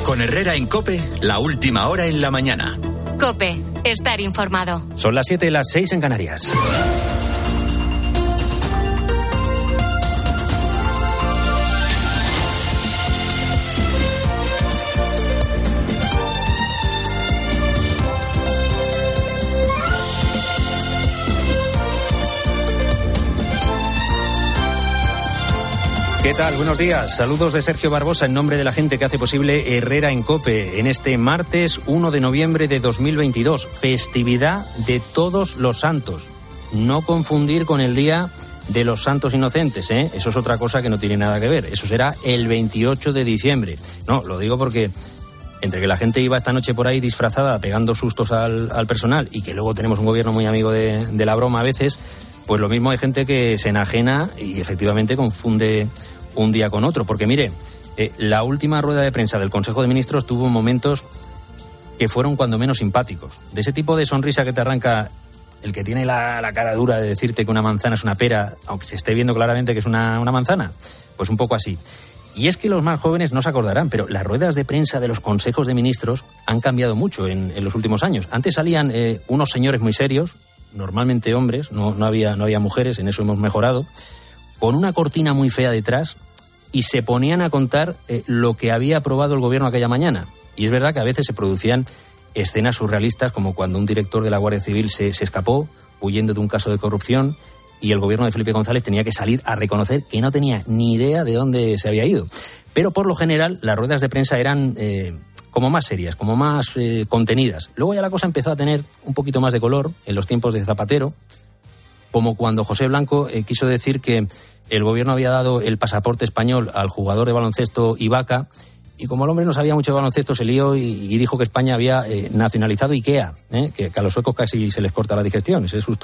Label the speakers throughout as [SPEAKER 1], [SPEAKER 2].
[SPEAKER 1] Con Herrera en COPE, la última hora en la mañana.
[SPEAKER 2] COPE, estar informado.
[SPEAKER 3] Son las 7, las 6 en Canarias. ¿Qué tal? Buenos días. Saludos de Sergio Barbosa en nombre de la gente que hace posible Herrera en COPE en este martes 1 de noviembre de 2022, festividad de Todos los Santos. No confundir con el Día de los Santos Inocentes, ¿eh? Eso es otra cosa que no tiene nada que ver. Eso será el 28 de diciembre. No, lo digo porque entre que la gente iba esta noche por ahí disfrazada, pegando sustos al personal, y que luego tenemos un gobierno muy amigo de la broma a veces, pues lo mismo hay gente que se enajena y efectivamente confunde un día con otro. Porque mire, la última rueda de prensa del Consejo de Ministros tuvo momentos que fueron cuando menos simpáticos. De ese tipo de sonrisa que te arranca el que tiene la cara dura de decirte que una manzana es una pera, aunque se esté viendo claramente que es una manzana. Pues un poco así. Y es que los más jóvenes no se acordarán, pero las ruedas de prensa de los consejos de ministros han cambiado mucho en los últimos años. Antes salían unos señores muy serios, normalmente hombres, no había mujeres, en eso hemos mejorado, con una cortina muy fea detrás, y se ponían a contar lo que había aprobado el gobierno aquella mañana. Y es verdad que a veces se producían escenas surrealistas, como cuando un director de la Guardia Civil se escapó huyendo de un caso de corrupción y el gobierno de Felipe González tenía que salir a reconocer que no tenía ni idea de dónde se había ido. Pero por lo general las ruedas de prensa eran como más serias, como más contenidas. Luego ya la cosa empezó a tener un poquito más de color en los tiempos de Zapatero, como cuando José Blanco quiso decir que el gobierno había dado el pasaporte español al jugador de baloncesto Ibaka, y como el hombre no sabía mucho de baloncesto se lió y dijo que España había nacionalizado Ikea, que a los suecos casi se les corta la digestión. Ese susto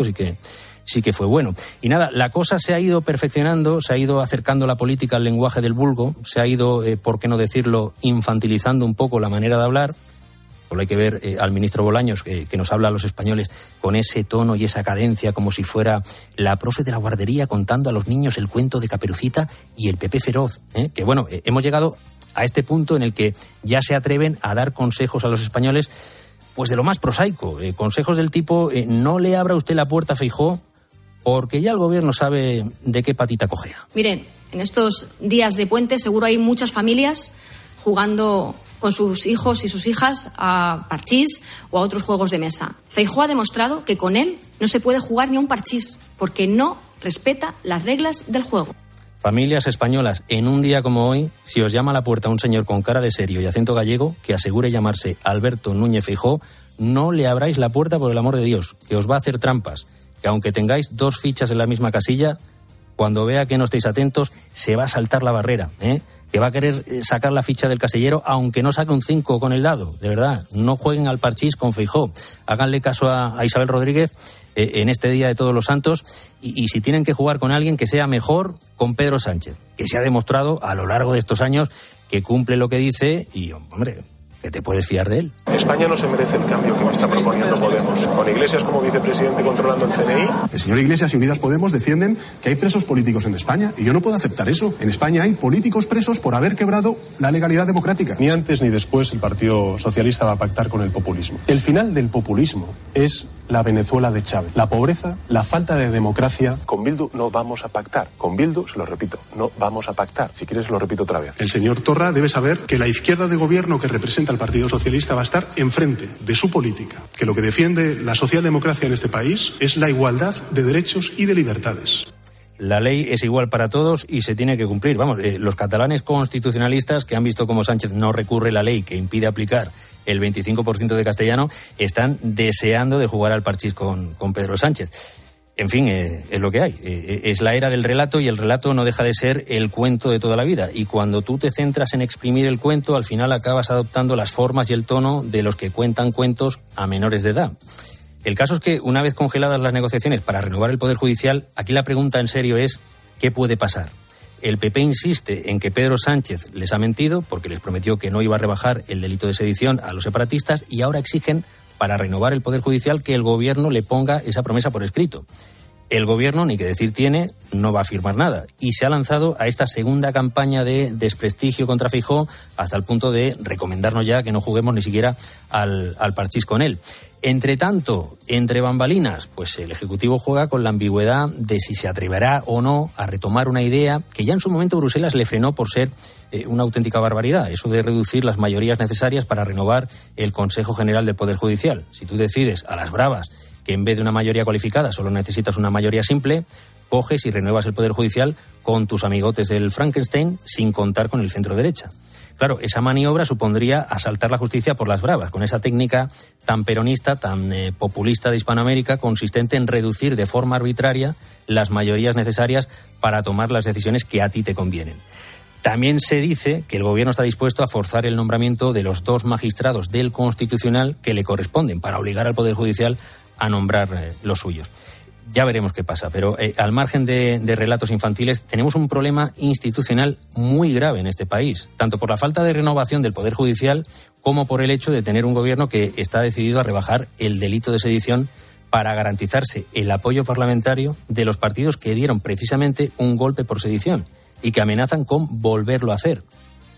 [SPEAKER 3] sí que fue bueno. Y nada, la cosa se ha ido perfeccionando, se ha ido acercando la política al lenguaje del vulgo, se ha ido, por qué no decirlo, infantilizando un poco la manera de hablar. Solo hay que ver al ministro Bolaños, que nos habla a los españoles con ese tono y esa cadencia, como si fuera la profe de la guardería contando a los niños el cuento de Caperucita y el Pepe Feroz. Que bueno, hemos llegado a este punto en el que ya se atreven a dar consejos a los españoles, pues de lo más prosaico. Consejos del tipo, no le abra usted la puerta a Feijóo, porque ya el gobierno sabe de qué patita cojea.
[SPEAKER 4] Miren, en estos días de puente seguro hay muchas familias jugando con sus hijos y sus hijas a parchís o a otros juegos de mesa. Feijóo ha demostrado que con él no se puede jugar ni a un parchís, porque no respeta las reglas del juego.
[SPEAKER 3] Familias españolas, en un día como hoy, si os llama a la puerta un señor con cara de serio y acento gallego que asegure llamarse Alberto Núñez Feijóo, no le abráis la puerta por el amor de Dios, que os va a hacer trampas, que aunque tengáis 2 fichas en la misma casilla, cuando vea que no estéis atentos, se va a saltar la barrera, que va a querer sacar la ficha del casillero aunque no saque un 5 con el dado. De verdad, no jueguen al parchís con Feijóo. Háganle caso a Isabel Rodríguez en este Día de Todos los Santos, y si tienen que jugar con alguien, que sea mejor con Pedro Sánchez, que se ha demostrado a lo largo de estos años que cumple lo que dice y, hombre, que te puedes fiar de él.
[SPEAKER 5] España no se merece el cambio que me está proponiendo Podemos. Con Iglesias como vicepresidente controlando el CNI.
[SPEAKER 6] El señor Iglesias y Unidas Podemos defienden que hay presos políticos en España, y yo no puedo aceptar eso. En España hay políticos presos por haber quebrado la legalidad democrática.
[SPEAKER 5] Ni antes ni después el Partido Socialista va a pactar con el populismo. El final del populismo es la Venezuela de Chávez. La pobreza, la falta de democracia. Con Bildu no vamos a pactar. Con Bildu, se lo repito, no vamos a pactar. Si quieres lo repito otra vez.
[SPEAKER 6] El señor Torra debe saber que la izquierda de gobierno que representa al Partido Socialista va a estar enfrente de su política, que lo que defiende la socialdemocracia en este país es la igualdad de derechos y de libertades.
[SPEAKER 3] La ley es igual para todos y se tiene que cumplir. Vamos, los catalanes constitucionalistas, que han visto cómo Sánchez no recurre la ley que impide aplicar el 25% de castellano, están deseando de jugar al parchís con Pedro Sánchez. En fin, es lo que hay. Es la era del relato, y el relato no deja de ser el cuento de toda la vida. Y cuando tú te centras en exprimir el cuento, al final acabas adoptando las formas y el tono de los que cuentan cuentos a menores de edad. El caso es que, una vez congeladas las negociaciones para renovar el Poder Judicial, aquí la pregunta en serio es ¿qué puede pasar? El PP insiste en que Pedro Sánchez les ha mentido porque les prometió que no iba a rebajar el delito de sedición a los separatistas, y ahora exigen, para renovar el Poder Judicial, que el gobierno le ponga esa promesa por escrito. El gobierno, ni que decir tiene, no va a firmar nada y se ha lanzado a esta segunda campaña de desprestigio contra Feijóo hasta el punto de recomendarnos ya que no juguemos ni siquiera al parchís con él. Entre tanto, entre bambalinas, pues el Ejecutivo juega con la ambigüedad de si se atreverá o no a retomar una idea que ya en su momento Bruselas le frenó por ser una auténtica barbaridad, eso de reducir las mayorías necesarias para renovar el Consejo General del Poder Judicial. Si tú decides a las bravas que en vez de una mayoría cualificada solo necesitas una mayoría simple, coges y renuevas el Poder Judicial con tus amigotes del Frankenstein sin contar con el centro derecha. Claro, esa maniobra supondría asaltar la justicia por las bravas, con esa técnica tan peronista, tan populista de Hispanoamérica, consistente en reducir de forma arbitraria las mayorías necesarias para tomar las decisiones que a ti te convienen. También se dice que el Gobierno está dispuesto a forzar el nombramiento de los 2 magistrados del Constitucional que le corresponden para obligar al Poder Judicial a nombrar los suyos. Ya veremos qué pasa, pero al margen de relatos infantiles, tenemos un problema institucional muy grave en este país, tanto por la falta de renovación del Poder Judicial como por el hecho de tener un gobierno que está decidido a rebajar el delito de sedición para garantizarse el apoyo parlamentario de los partidos que dieron precisamente un golpe por sedición y que amenazan con volverlo a hacer.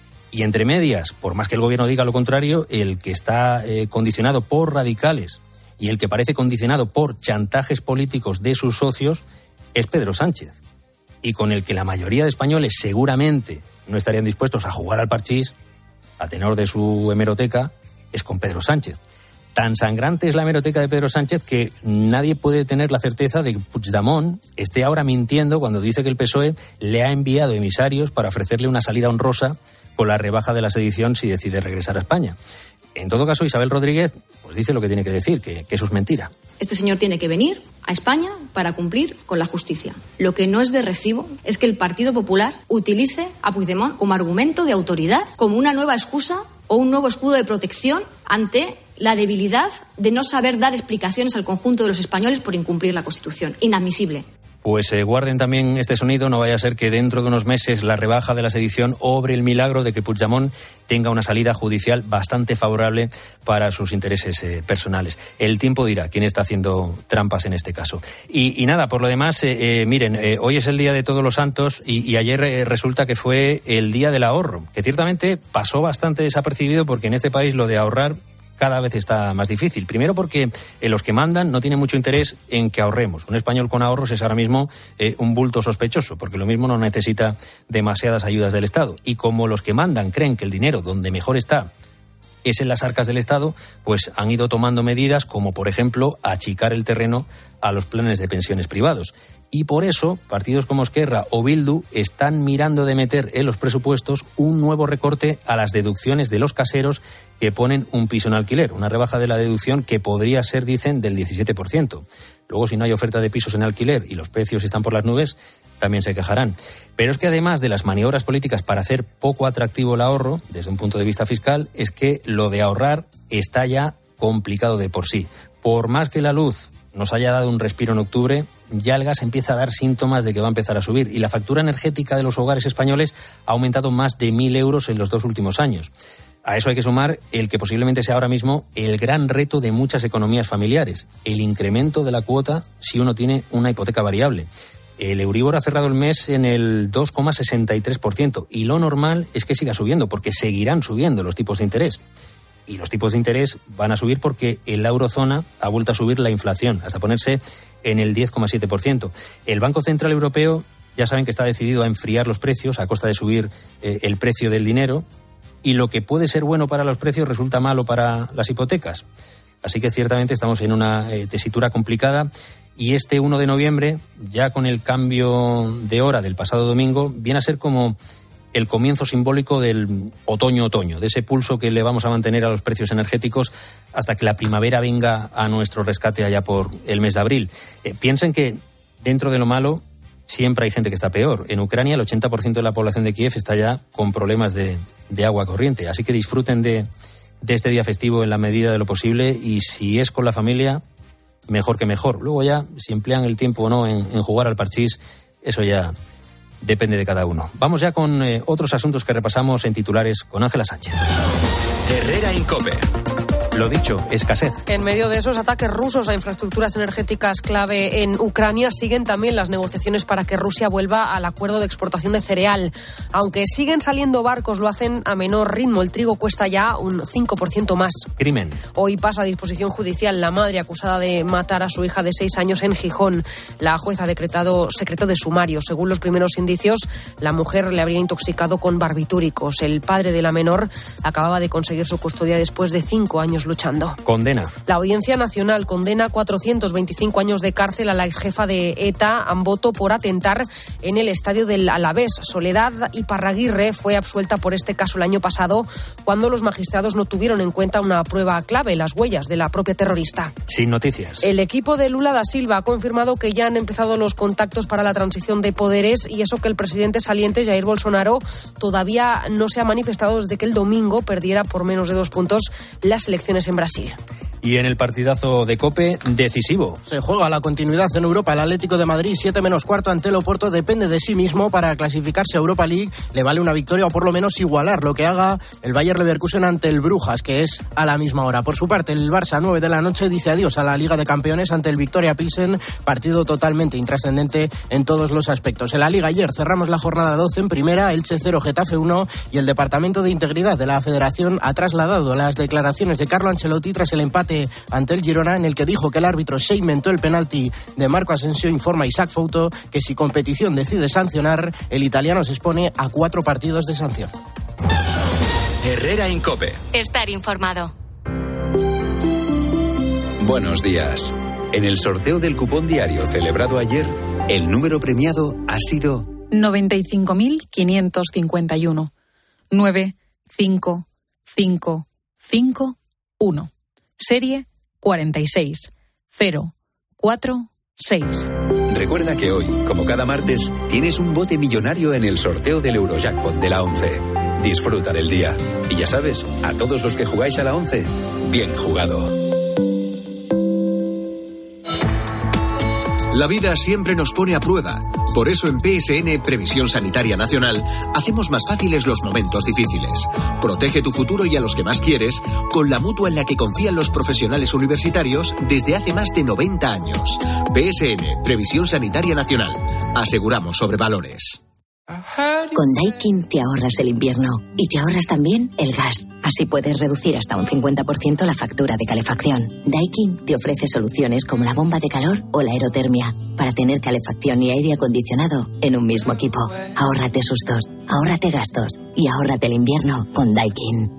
[SPEAKER 3] Y entre medias, por más que el gobierno diga lo contrario, el que está condicionado por radicales y el que parece condicionado por chantajes políticos de sus socios es Pedro Sánchez, y con el que la mayoría de españoles seguramente no estarían dispuestos a jugar al parchís, a tenor de su hemeroteca, es con Pedro Sánchez. Tan sangrante es la hemeroteca de Pedro Sánchez que nadie puede tener la certeza de que Puigdemont esté ahora mintiendo cuando dice que el PSOE le ha enviado emisarios para ofrecerle una salida honrosa con la rebaja de la sedición si decide regresar a España. En todo caso, Isabel Rodríguez pues dice lo que tiene que decir, que eso es mentira.
[SPEAKER 4] Este señor tiene que venir a España para cumplir con la justicia. Lo que no es de recibo es que el Partido Popular utilice a Puigdemont como argumento de autoridad, como una nueva excusa o un nuevo escudo de protección ante la debilidad de no saber dar explicaciones al conjunto de los españoles por incumplir la Constitución. Inadmisible.
[SPEAKER 3] Pues guarden también este sonido, no vaya a ser que dentro de unos meses la rebaja de la sedición obre el milagro de que Puigdemont tenga una salida judicial bastante favorable para sus intereses personales. El tiempo dirá quién está haciendo trampas en este caso. Y nada, por lo demás, miren, hoy es el Día de Todos los Santos y ayer resulta que fue el Día del Ahorro, que ciertamente pasó bastante desapercibido porque en este país lo de ahorrar cada vez está más difícil. Primero porque los que mandan no tienen mucho interés en que ahorremos. Un español con ahorros es ahora mismo un bulto sospechoso, porque lo mismo no necesita demasiadas ayudas del Estado. Y como los que mandan creen que el dinero donde mejor está es en las arcas del Estado, pues han ido tomando medidas como, por ejemplo, achicar el terreno a los planes de pensiones privados. Y por eso, partidos como Esquerra o Bildu están mirando de meter en los presupuestos un nuevo recorte a las deducciones de los caseros que ponen un piso en alquiler, una rebaja de la deducción que podría ser, dicen, del 17%. Luego, si no hay oferta de pisos en alquiler y los precios están por las nubes, también se quejarán. Pero es que además de las maniobras políticas para hacer poco atractivo el ahorro, desde un punto de vista fiscal, es que lo de ahorrar está ya complicado de por sí. Por más que la luz nos haya dado un respiro en octubre, ya el gas empieza a dar síntomas de que va a empezar a subir y la factura energética de los hogares españoles ha aumentado más de 1.000 euros en los 2 últimos años. A eso hay que sumar el que posiblemente sea ahora mismo el gran reto de muchas economías familiares, el incremento de la cuota si uno tiene una hipoteca variable. El Euribor ha cerrado el mes en el 2,63% y lo normal es que siga subiendo porque seguirán subiendo los tipos de interés. Y los tipos de interés van a subir porque en la eurozona ha vuelto a subir la inflación hasta ponerse en el 10,7%. El Banco Central Europeo ya saben que está decidido a enfriar los precios a costa de subir el precio del dinero, y lo que puede ser bueno para los precios resulta malo para las hipotecas. Así que ciertamente estamos en una tesitura complicada y este 1 de noviembre, ya con el cambio de hora del pasado domingo, viene a ser como el comienzo simbólico del otoño-otoño, de ese pulso que le vamos a mantener a los precios energéticos hasta que la primavera venga a nuestro rescate allá por el mes de abril. Piensen que dentro de lo malo siempre hay gente que está peor. En Ucrania el 80% de la población de Kiev está ya con problemas de agua corriente, así que disfruten de este día festivo en la medida de lo posible y si es con la familia, mejor que mejor. Luego ya, si emplean el tiempo o no en jugar al parchís, eso ya depende de cada uno. Vamos ya con otros asuntos que repasamos en titulares con Ángela Sánchez.
[SPEAKER 1] Herrera Incope.
[SPEAKER 3] Lo dicho, escasez.
[SPEAKER 7] En medio de esos ataques rusos a infraestructuras energéticas clave en Ucrania, siguen también las negociaciones para que Rusia vuelva al acuerdo de exportación de cereal. Aunque siguen saliendo barcos, lo hacen a menor ritmo. El trigo cuesta ya un 5% más.
[SPEAKER 3] Crimen.
[SPEAKER 7] Hoy pasa a disposición judicial la madre acusada de matar a su hija de 6 años en Gijón. La jueza ha decretado secreto de sumario. Según los primeros indicios, la mujer le habría intoxicado con barbitúricos. El padre de la menor acababa de conseguir su custodia después de 5 años luchando.
[SPEAKER 3] Condena.
[SPEAKER 7] La Audiencia Nacional condena 425 años de cárcel a la exjefa de ETA, Amboto, por atentar en el estadio del Alavés. Soledad Iparraguirre fue absuelta por este caso el año pasado, cuando los magistrados no tuvieron en cuenta una prueba clave, las huellas de la propia terrorista.
[SPEAKER 3] Sin noticias.
[SPEAKER 7] El equipo de Lula da Silva ha confirmado que ya han empezado los contactos para la transición de poderes, y eso que el presidente saliente, Jair Bolsonaro, todavía no se ha manifestado desde que el domingo perdiera por menos de 2 puntos las elecciones en Brasil.
[SPEAKER 3] Y en el partidazo de COPE, decisivo.
[SPEAKER 8] Se juega la continuidad en Europa. El Atlético de Madrid, 7-4 ante el Oporto, depende de sí mismo para clasificarse a Europa League. Le vale una victoria o por lo menos igualar lo que haga el Bayer Leverkusen ante el Brujas, que es a la misma hora. Por su parte, el Barça, 9 de la noche, dice adiós a la Liga de Campeones ante el Victoria Pilsen, partido totalmente intrascendente en todos los aspectos. En la Liga ayer cerramos la jornada 12 en primera, Elche 0, Getafe 1, y el Departamento de Integridad de la Federación ha trasladado las declaraciones de Carlo Ancelotti tras el empate ante el Girona, en el que dijo que el árbitro se inventó el penalti de Marco Asensio. Informa Isaac Fouto que si competición decide sancionar, el italiano se expone a 4 partidos de sanción.
[SPEAKER 1] Herrera en COPE.
[SPEAKER 2] Estar informado.
[SPEAKER 1] Buenos días. En el sorteo del cupón diario celebrado ayer, el número premiado ha sido
[SPEAKER 9] 95.551. 95551. Serie 46046.
[SPEAKER 1] Recuerda que hoy, como cada martes, tienes un bote millonario en el sorteo del Eurojackpot de la 11. Disfruta del día. Y ya sabes, a todos los que jugáis a la 11, bien jugado. La vida siempre nos pone a prueba. Por eso en PSN, Previsión Sanitaria Nacional, hacemos más fáciles los momentos difíciles. Protege tu futuro y a los que más quieres con la mutua en la que confían los profesionales universitarios desde hace más de 90 años. PSN, Previsión Sanitaria Nacional. Aseguramos sobre valores.
[SPEAKER 10] Con Daikin te ahorras el invierno y te ahorras también el gas. Así puedes reducir hasta un 50% la factura de calefacción. Daikin te ofrece soluciones como la bomba de calor o la aerotermia para tener calefacción y aire acondicionado en un mismo equipo. Ahórrate sustos, ahórrate gastos y ahórrate el invierno con Daikin.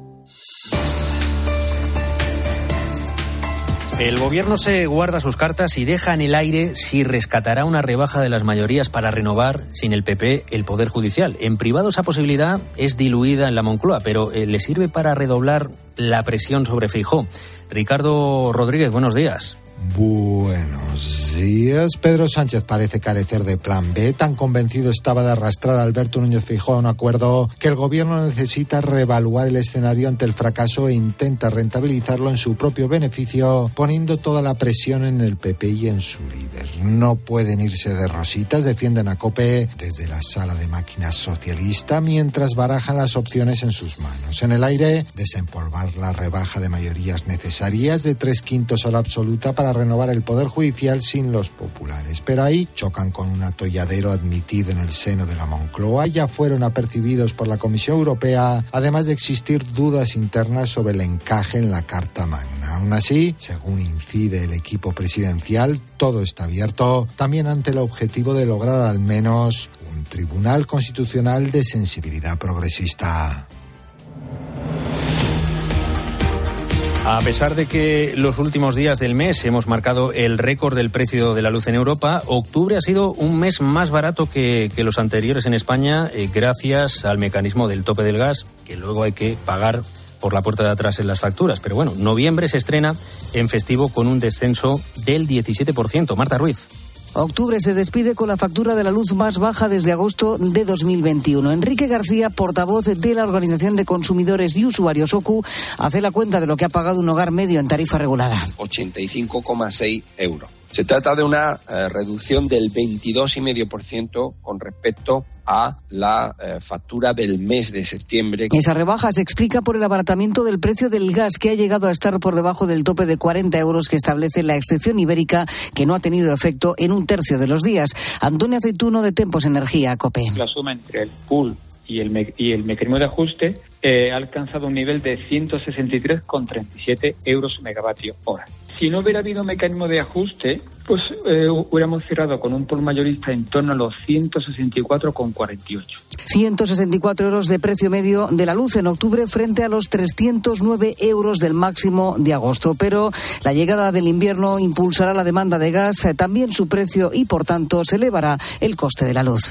[SPEAKER 3] El gobierno se guarda sus cartas y deja en el aire si rescatará una rebaja de las mayorías para renovar, sin el PP, el Poder Judicial. En privado esa posibilidad es diluida en la Moncloa, pero le sirve para redoblar la presión sobre Feijóo. Ricardo Rodríguez, buenos días.
[SPEAKER 11] Buenos días. Pedro Sánchez parece carecer de plan B. Tan convencido estaba de arrastrar a Alberto Núñez Feijóo a un acuerdo que el gobierno necesita reevaluar el escenario ante el fracaso e intenta rentabilizarlo en su propio beneficio, poniendo toda la presión en el PP y en su líder. No pueden irse de rositas, defienden a COPE desde la sala de máquinas socialista mientras barajan las opciones en sus manos. En el aire, desempolvar la rebaja de mayorías necesarias de 3/5 hora absoluta para renovar el Poder Judicial sin los populares. Pero ahí chocan con un atolladero admitido en el seno de la Moncloa. Ya fueron apercibidos por la Comisión Europea, además de existir dudas internas sobre el encaje en la Carta Magna. Aún así, según incide el equipo presidencial, todo está abierto, también ante el objetivo de lograr al menos un tribunal constitucional de sensibilidad progresista.
[SPEAKER 3] A pesar de que los últimos días del mes hemos marcado el récord del precio de la luz en Europa, octubre ha sido un mes más barato que los anteriores en España, gracias al mecanismo del tope del gas, que luego hay que pagar por la puerta de atrás en las facturas. Pero bueno, noviembre se estrena en festivo con un descenso del 17%. Marta Ruiz.
[SPEAKER 12] Octubre se despide con la factura de la luz más baja desde agosto de 2021. Enrique García, portavoz de la Organización de Consumidores y Usuarios OCU, hace la cuenta de lo que ha pagado un hogar medio en tarifa regulada.
[SPEAKER 13] 85,6 euros. Se trata de una reducción del 22,5% con respecto a la factura del mes de septiembre.
[SPEAKER 12] Esa rebaja se explica por el abaratamiento del precio del gas, que ha llegado a estar por debajo del tope de 40 euros que establece la excepción ibérica, que no ha tenido efecto en un tercio de los días. Antonio Aceituno, de Tempos Energía, COPE.
[SPEAKER 14] La suma entre el pool y el mecanismo de ajuste ha alcanzado un nivel de 163,37 euros megavatio hora. Si no hubiera habido mecanismo de ajuste, pues hubiéramos cerrado con un pool mayorista en torno a los 164,48.
[SPEAKER 12] 164 euros de precio medio de la luz en octubre frente a los 309 euros del máximo de agosto. Pero la llegada del invierno impulsará la demanda de gas, también su precio, y por tanto se elevará el coste de la luz.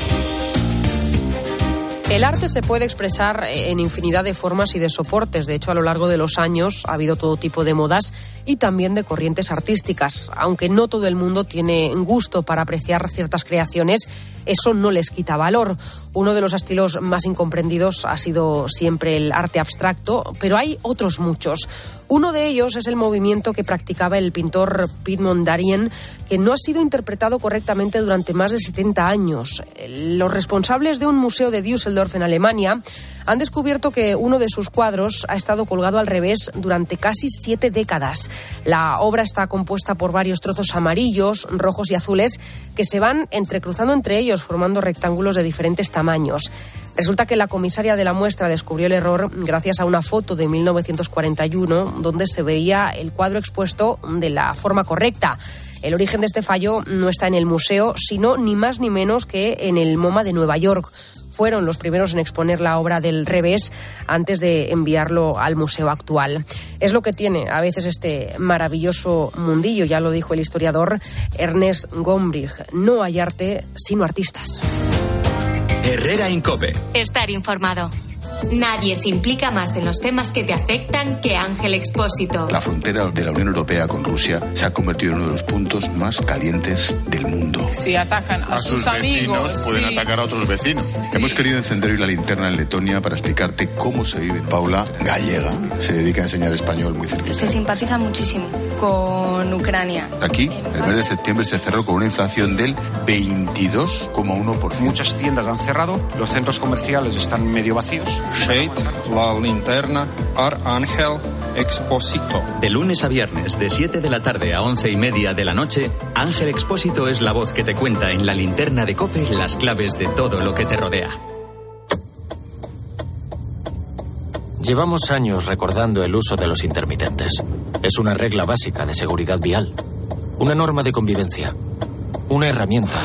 [SPEAKER 7] El arte se puede expresar en infinidad de formas y de soportes. De hecho, a lo largo de los años ha habido todo tipo de modas y también de corrientes artísticas. Aunque no todo el mundo tiene gusto para apreciar ciertas creaciones, eso no les quita valor. Uno de los estilos más incomprendidos ha sido siempre el arte abstracto, pero hay otros muchos. Uno de ellos es el movimiento que practicaba el pintor Piet Mondrian, que no ha sido interpretado correctamente durante más de 70 años. Los responsables de un museo de Düsseldorf, en Alemania, han descubierto que uno de sus cuadros ha estado colgado al revés durante casi 7 décadas. La obra está compuesta por varios trozos amarillos, rojos y azules que se van entrecruzando entre ellos, formando rectángulos de diferentes tamaños. Resulta que la comisaria de la muestra descubrió el error gracias a una foto de 1941 donde se veía el cuadro expuesto de la forma correcta. El origen de este fallo no está en el museo, sino ni más ni menos que en el MoMA de Nueva York. Fueron los primeros en exponer la obra del revés antes de enviarlo al museo actual. Es lo que tiene a veces este maravilloso mundillo, ya lo dijo el historiador Ernest Gombrich. No hay arte sino artistas.
[SPEAKER 1] Herrera en COPE.
[SPEAKER 2] Estar informado. Nadie se implica más en los temas que te afectan que Ángel Expósito.
[SPEAKER 15] La frontera de la Unión Europea con Rusia se ha convertido en uno de los puntos más calientes del mundo.
[SPEAKER 16] Si atacan a sus amigos,
[SPEAKER 15] pueden atacar a otros vecinos. Sí. Hemos querido encender hoy la linterna en Letonia para explicarte cómo se vive. Paula, gallega, se dedica a enseñar español muy cerquita.
[SPEAKER 17] Se simpatiza muchísimo con Ucrania.
[SPEAKER 15] Aquí, el mes de septiembre se cerró con una inflación del 22,1%.
[SPEAKER 18] Muchas tiendas han cerrado, los centros comerciales están medio vacíos. Shade, la linterna, Ángel Expósito.
[SPEAKER 1] De lunes a viernes, de 7 de la tarde a 11:30 de la noche, Ángel Expósito es la voz que te cuenta en la linterna de COPE las claves de todo lo que te rodea.
[SPEAKER 19] Llevamos años recordando el uso de los intermitentes. Es una regla básica de seguridad vial, una norma de convivencia, una herramienta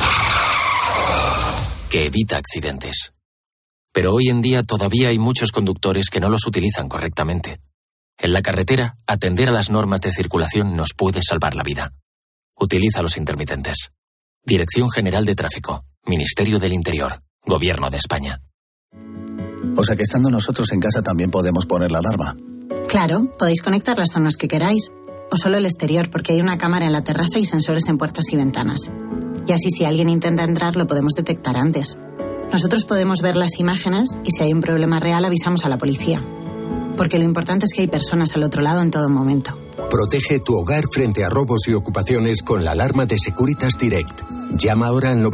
[SPEAKER 19] que evita accidentes. Pero hoy en día todavía hay muchos conductores que no los utilizan correctamente. En la carretera, atender a las normas de circulación nos puede salvar la vida. Utiliza los intermitentes. Dirección General de Tráfico, Ministerio del Interior, Gobierno de España.
[SPEAKER 20] O sea que estando nosotros en casa también podemos poner la alarma.
[SPEAKER 21] Claro, podéis conectar las zonas que queráis, o solo el exterior, porque hay una cámara en la terraza y sensores en puertas y ventanas. Y así si alguien intenta entrar lo podemos detectar antes. Nosotros podemos ver las imágenes y si hay un problema real avisamos a la policía. Porque lo importante es que hay personas al otro lado en todo momento.
[SPEAKER 22] Protege tu hogar frente a robos y ocupaciones con la alarma de Securitas Direct. Llama ahora al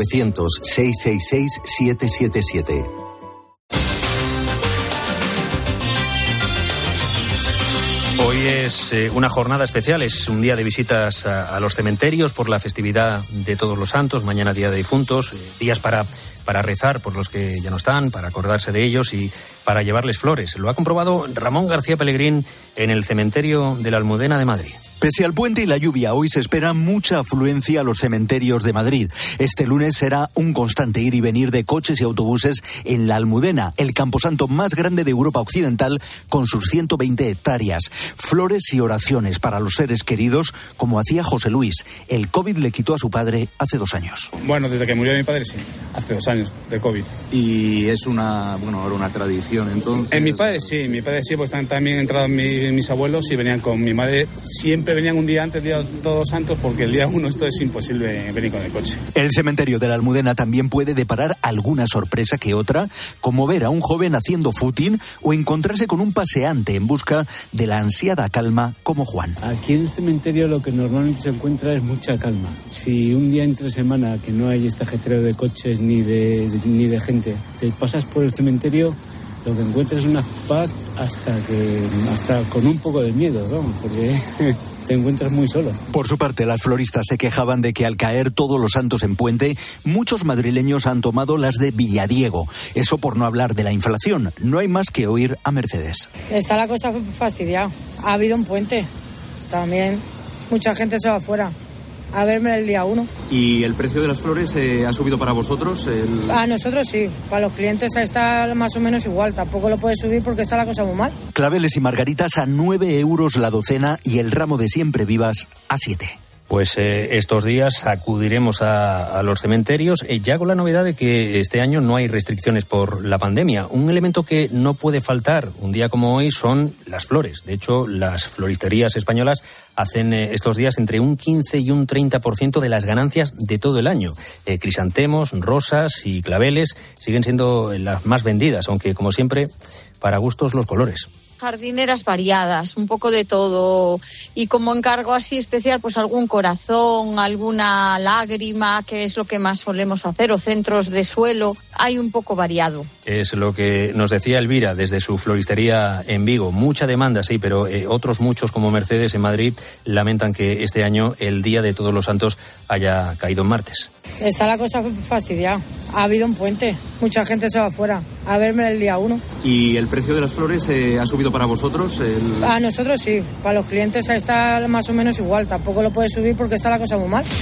[SPEAKER 22] 900-666-777.
[SPEAKER 3] Hoy es una jornada especial, es un día de visitas a los cementerios por la festividad de Todos los Santos, mañana Día de Difuntos, días para rezar por los que ya no están, para acordarse de ellos y para llevarles flores. Lo ha comprobado Ramón García Pellegrín en el cementerio de la Almudena de Madrid.
[SPEAKER 23] Pese al puente y la lluvia, hoy se espera mucha afluencia a los cementerios de Madrid. Este lunes será un constante ir y venir de coches y autobuses en la Almudena, el camposanto más grande de Europa Occidental, con sus 120 hectáreas. Flores y oraciones para los seres queridos, como hacía José Luis. El COVID le quitó a su padre hace 2 años.
[SPEAKER 24] Bueno, desde que murió mi padre, sí. Hace 2 años, de COVID.
[SPEAKER 25] Y es era una tradición, entonces.
[SPEAKER 24] Mi padre sí, pues también entraron mis abuelos y venían con mi madre. Siempre Siempre venían un día antes, día de Todos Santos, porque el día 1 esto es imposible venir con el coche.
[SPEAKER 23] El cementerio de la Almudena también puede deparar alguna sorpresa que otra, como ver a un joven haciendo footing o encontrarse con un paseante en busca de la ansiada calma como Juan.
[SPEAKER 4] Aquí en el cementerio lo que normalmente se encuentra es mucha calma. Si un día entre semana que no hay este ajetreo de coches ni de gente, te pasas por el cementerio, lo que encuentras es una paz hasta con un poco de miedo, vamos, porque te encuentras muy solo.
[SPEAKER 23] Por su parte, las floristas se quejaban de que al caer Todos los Santos en puente, muchos madrileños han tomado las de Villadiego. Eso por no hablar de la inflación. No hay más que oír a Mercedes.
[SPEAKER 5] Está la cosa fastidiada. Ha habido un puente. También mucha gente se va afuera a verme el día 1.
[SPEAKER 25] ¿Y el precio de las flores ha subido para vosotros?
[SPEAKER 5] A nosotros sí, para los clientes está más o menos igual, tampoco lo puede subir porque está la cosa muy mal.
[SPEAKER 23] Claveles y margaritas a 9 euros la docena y el ramo de siempre vivas a 7.
[SPEAKER 3] Pues estos días acudiremos a los cementerios, ya con la novedad de que este año no hay restricciones por la pandemia. Un elemento que no puede faltar un día como hoy son las flores. De hecho, las floristerías españolas hacen estos días entre un 15 y un 30% de las ganancias de todo el año. Crisantemos, rosas y claveles siguen siendo las más vendidas, aunque, como siempre, para gustos los colores.
[SPEAKER 6] Jardineras variadas, un poco de todo, y como encargo así especial, pues algún corazón, alguna lágrima, que es lo que más solemos hacer, o centros de suelo, hay un poco variado.
[SPEAKER 3] Es lo que nos decía Elvira desde su floristería en Vigo. Mucha demanda, sí, pero otros muchos, como Mercedes en Madrid, lamentan que este año el Día de Todos los Santos haya caído en martes.
[SPEAKER 5] Está la cosa fastidiada. Ha habido un puente. Mucha gente se va afuera a verme el día 1.
[SPEAKER 25] ¿Y el precio de las flores ha subido para vosotros?
[SPEAKER 5] A nosotros sí. Para los clientes está más o menos igual. Tampoco lo puede subir porque está la cosa muy mal.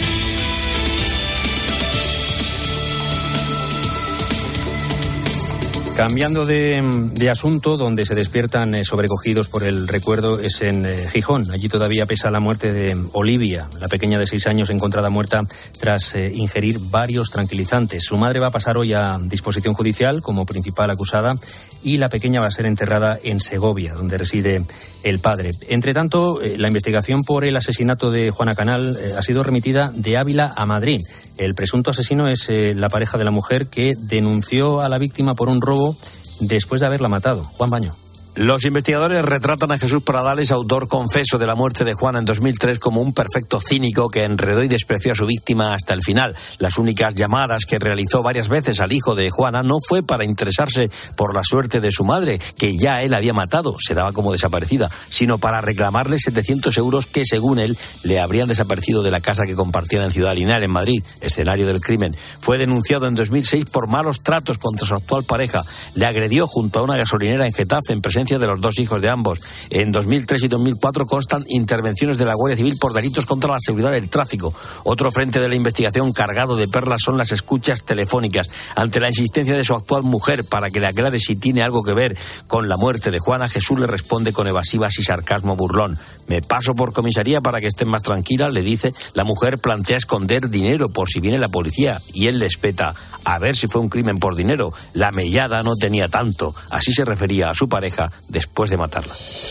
[SPEAKER 3] Cambiando de asunto, donde se despiertan sobrecogidos por el recuerdo es en Gijón. Allí todavía pesa la muerte de Olivia, la pequeña de 6 años encontrada muerta tras ingerir varios tranquilizantes. Su madre va a pasar hoy a disposición judicial como principal acusada y la pequeña va a ser enterrada en Segovia, donde reside el padre. Entre tanto, la investigación por el asesinato de Juana Canal ha sido remitida de Ávila a Madrid. El presunto asesino es la pareja de la mujer que denunció a la víctima por un robo después de haberla matado. Juan Baño.
[SPEAKER 8] Los investigadores retratan a Jesús Pradales, autor confeso de la muerte de Juana en 2003, como un perfecto cínico que enredó y despreció a su víctima hasta el final. Las únicas llamadas que realizó varias veces al hijo de Juana no fue para interesarse por la suerte de su madre, que ya él había matado, se daba como desaparecida, sino para reclamarle 700 euros que, según él, le habrían desaparecido de la casa que compartían en Ciudad Lineal, en Madrid, escenario del crimen. Fue denunciado en 2006 por malos tratos contra su actual pareja. Le agredió junto a una gasolinera en Getafe en presencia de los dos hijos de ambos. En 2003 y 2004 constan intervenciones de la Guardia Civil por delitos contra la seguridad del tráfico. Otro frente de la investigación cargado de perlas son las escuchas telefónicas. Ante la insistencia de su actual mujer para que le aclare si tiene algo que ver con la muerte de Juana, Jesús le responde con evasivas y sarcasmo burlón. Me paso por comisaría para que estén más tranquilas, le dice. La mujer plantea esconder dinero por si viene la policía y él le espeta. A ver si fue un crimen por dinero. La mellada no tenía tanto. Así se refería a su pareja después de matarla.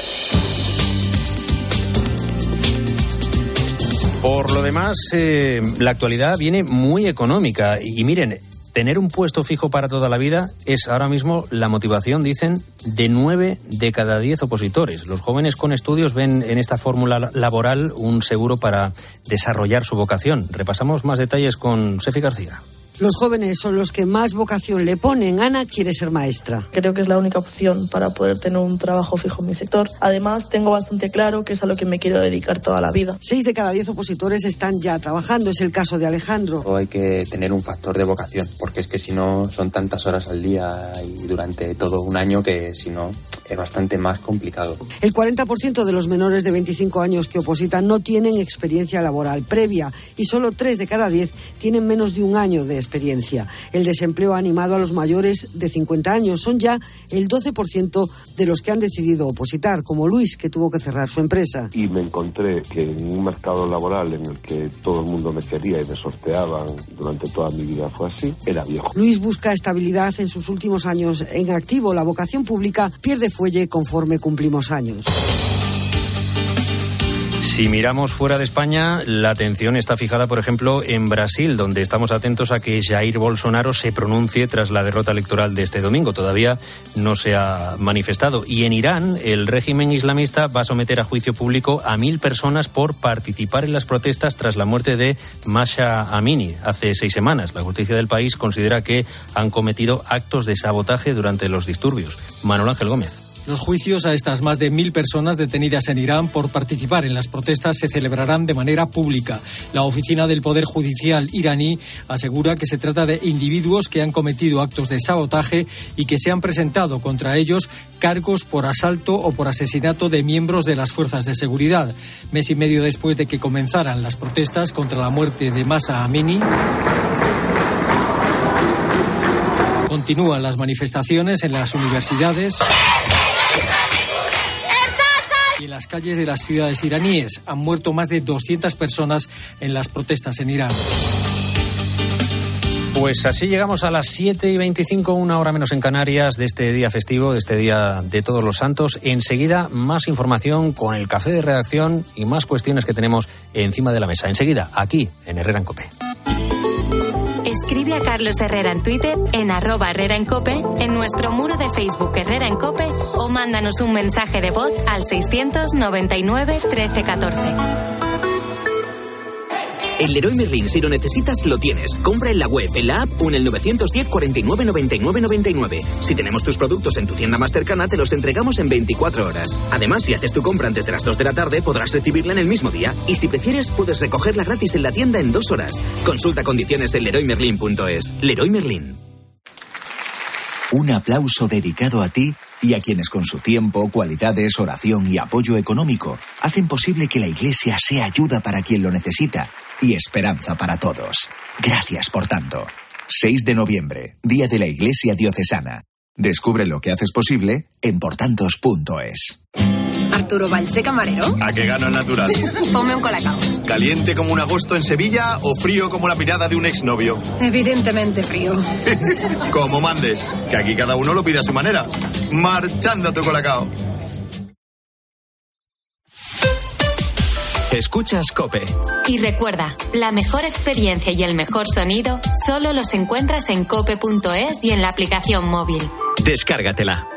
[SPEAKER 3] Por lo demás, la actualidad viene muy económica. Y miren, tener un puesto fijo para toda la vida es ahora mismo la motivación, dicen, de 9 de cada 10 opositores. Los jóvenes con estudios ven en esta fórmula laboral un seguro para desarrollar su vocación. Repasamos más detalles con Sefi García.
[SPEAKER 9] Los jóvenes son los que más vocación le ponen. Ana quiere ser maestra.
[SPEAKER 26] Creo que es la única opción para poder tener un trabajo fijo en mi sector. Además, tengo bastante claro que es a lo que me quiero dedicar toda la vida.
[SPEAKER 9] 6 de cada 10 opositores están ya trabajando. Es el caso de Alejandro.
[SPEAKER 27] Hay que tener un factor de vocación, porque es que si no son tantas horas al día y durante todo un año que si no es bastante más complicado.
[SPEAKER 9] El 40% de los menores de 25 años que opositan no tienen experiencia laboral previa y solo 3 de cada 10 tienen menos de un año de experiencia. El desempleo ha animado a los mayores de 50 años. Son ya el 12% de los que han decidido opositar, como Luis, que tuvo que cerrar su empresa.
[SPEAKER 28] Y me encontré que en un mercado laboral en el que todo el mundo me quería y me sorteaban durante toda mi vida fue así, era viejo.
[SPEAKER 9] Luis busca estabilidad en sus últimos años en activo. La vocación pública pierde fuelle conforme cumplimos años.
[SPEAKER 3] Si miramos fuera de España, la atención está fijada, por ejemplo, en Brasil, donde estamos atentos a que Jair Bolsonaro se pronuncie tras la derrota electoral de este domingo. Todavía no se ha manifestado. Y en Irán, el régimen islamista va a someter a juicio público a 1.000 personas por participar en las protestas tras la muerte de Mahsa Amini hace 6 semanas. La justicia del país considera que han cometido actos de sabotaje durante los disturbios. Manuel Ángel Gómez.
[SPEAKER 2] Los juicios a estas más de 1.000 personas detenidas en Irán por participar en las protestas se celebrarán de manera pública. La oficina del Poder Judicial iraní asegura que se trata de individuos que han cometido actos de sabotaje y que se han presentado contra ellos cargos por asalto o por asesinato de miembros de las fuerzas de seguridad. Mes y medio después de que comenzaran las protestas contra la muerte de Mahsa Amini, continúan las manifestaciones en las universidades y en las calles de las ciudades iraníes. Han muerto más de 200 personas en las protestas en Irán.
[SPEAKER 3] Pues así llegamos a las 7:25, 1 hora menos en Canarias, de este día festivo, de este día de Todos los Santos. Enseguida, más información con el café de redacción y más cuestiones que tenemos encima de la mesa. Enseguida, aquí, en Herrera en COPE.
[SPEAKER 7] Escribe a Carlos Herrera en Twitter, en @Herrera en COPE, en nuestro muro de Facebook Herrera en COPE, o mándanos un mensaje de voz al 699 13 14.
[SPEAKER 10] En Leroy Merlin, si lo necesitas, lo tienes. Compra en la web, en la app o en el 910 49 99 99. Si tenemos tus productos en tu tienda más cercana, te los entregamos en 24 horas. Además, si haces tu compra antes de las 2 de la tarde, podrás recibirla en el mismo día. Y si prefieres, puedes recogerla gratis en la tienda en 2 horas. Consulta condiciones en leroymerlin.es. Leroy Merlin.
[SPEAKER 11] Un aplauso dedicado a ti y a quienes con su tiempo, cualidades, oración y apoyo económico hacen posible que la Iglesia sea ayuda para quien lo necesita y esperanza para todos. Gracias por tanto. 6 de noviembre, Día de la Iglesia Diocesana. Descubre lo que haces posible en portantos.es.
[SPEAKER 12] ¿Arturo Valls de camarero?
[SPEAKER 13] ¿A qué gano el natural?
[SPEAKER 12] Ponme un colacao.
[SPEAKER 13] ¿Caliente como un agosto en Sevilla o frío como la mirada de un exnovio?
[SPEAKER 12] Evidentemente frío.
[SPEAKER 13] Como mandes, que aquí cada uno lo pide a su manera. Marchando tu colacao.
[SPEAKER 22] Escuchas COPE.
[SPEAKER 7] Y recuerda, la mejor experiencia y el mejor sonido solo los encuentras en cope.es y en la aplicación móvil.
[SPEAKER 22] Descárgatela.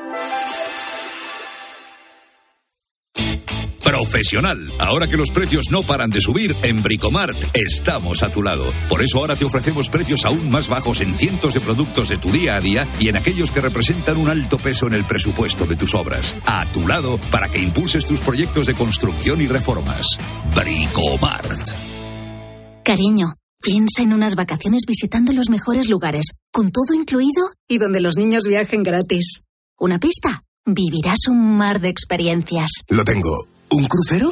[SPEAKER 14] Profesional. Ahora que los precios no paran de subir, en Bricomart estamos a tu lado. Por eso ahora te ofrecemos precios aún más bajos en cientos de productos de tu día a día y en aquellos que representan un alto peso en el presupuesto de tus obras. A tu lado para que impulses tus proyectos de construcción y reformas. Bricomart.
[SPEAKER 21] Cariño, piensa en unas vacaciones visitando los mejores lugares, con todo incluido y donde los niños viajen gratis. ¿Una pista? Vivirás un mar de experiencias.
[SPEAKER 16] Lo tengo. ¿Un crucero?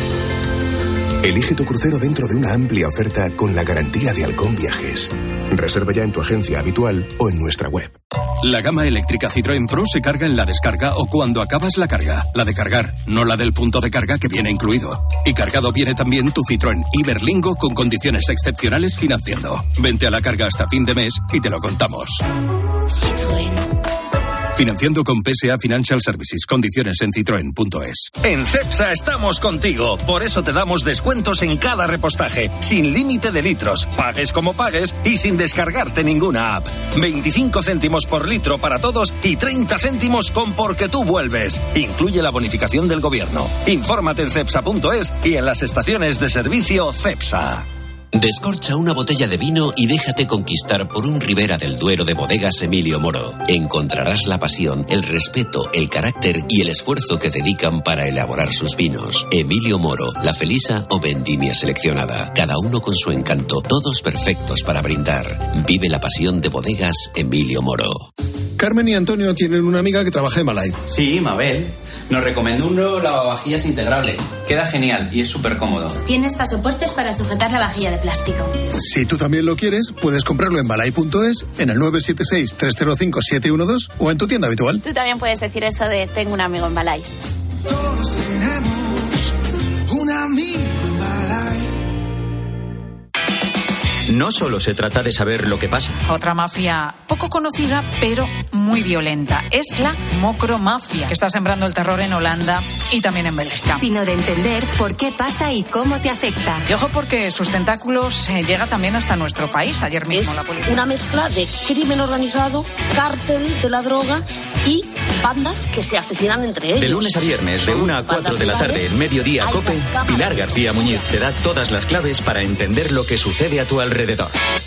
[SPEAKER 16] Elige tu crucero dentro de una amplia oferta con la garantía de Halcón Viajes. Reserva ya en tu agencia habitual o en nuestra web.
[SPEAKER 29] La gama eléctrica Citroën Pro se carga en la descarga o cuando acabas la carga. La de cargar, no la del punto de carga que viene incluido. Y cargado viene también tu Citroën Iberlingo con condiciones excepcionales financiando. Vente a la carga hasta fin de mes y te lo contamos.
[SPEAKER 21] Citroën.
[SPEAKER 29] Financiando con PSA Financial Services. Condiciones en citroen.es.
[SPEAKER 30] En Cepsa estamos contigo. Por eso te damos descuentos en cada repostaje. Sin límite de litros. Pagues como pagues y sin descargarte ninguna app. 25 céntimos por litro para todos y 30 céntimos con Porque tú vuelves. Incluye la bonificación del gobierno. Infórmate en cepsa.es y en las estaciones de servicio Cepsa.
[SPEAKER 31] Descorcha una botella de vino y déjate conquistar por un Ribera del Duero de Bodegas Emilio Moro. Encontrarás la pasión, el respeto, el carácter y el esfuerzo que dedican para elaborar sus vinos. Emilio Moro, La Felisa o Vendimia Seleccionada. Cada uno con su encanto, todos perfectos para brindar. Vive la pasión de Bodegas Emilio Moro.
[SPEAKER 32] Carmen y Antonio tienen una amiga que trabaja en Malay.
[SPEAKER 33] Sí, Mabel. Nos recomendó un nuevo lavavajillas integrable. Queda genial y es súper cómodo.
[SPEAKER 34] Tiene hasta soportes para sujetar la vajilla de plástico.
[SPEAKER 32] Si tú también lo quieres, puedes comprarlo en malay.es, en el 976-305-712 o en tu tienda habitual.
[SPEAKER 34] Tú también puedes decir eso de tengo un amigo en Malay.
[SPEAKER 35] Todos tenemos un amigo en Malay.
[SPEAKER 22] No solo se trata de saber lo que pasa.
[SPEAKER 36] Otra mafia poco conocida, pero muy violenta, es la
[SPEAKER 1] democromafia, que está sembrando el terror en Holanda y también en Bélgica.
[SPEAKER 7] Sino de entender por qué pasa y cómo te afecta.
[SPEAKER 1] Y ojo, porque sus tentáculos llega también hasta nuestro país. Ayer mismo la policía...
[SPEAKER 4] una mezcla de crimen organizado, cártel de la droga y bandas que se asesinan entre ellos.
[SPEAKER 31] De lunes a viernes, de 1 a 4 de la tarde, en Mediodía Cope, Pilar García Muñiz te da todas las claves para entender lo que sucede a tu alrededor.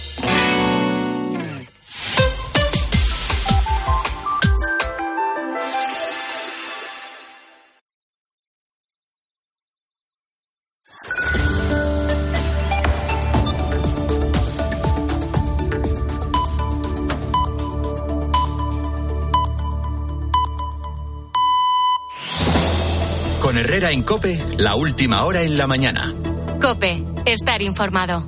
[SPEAKER 31] Con Herrera en COPE, la última hora en la mañana.
[SPEAKER 7] COPE, estar informado.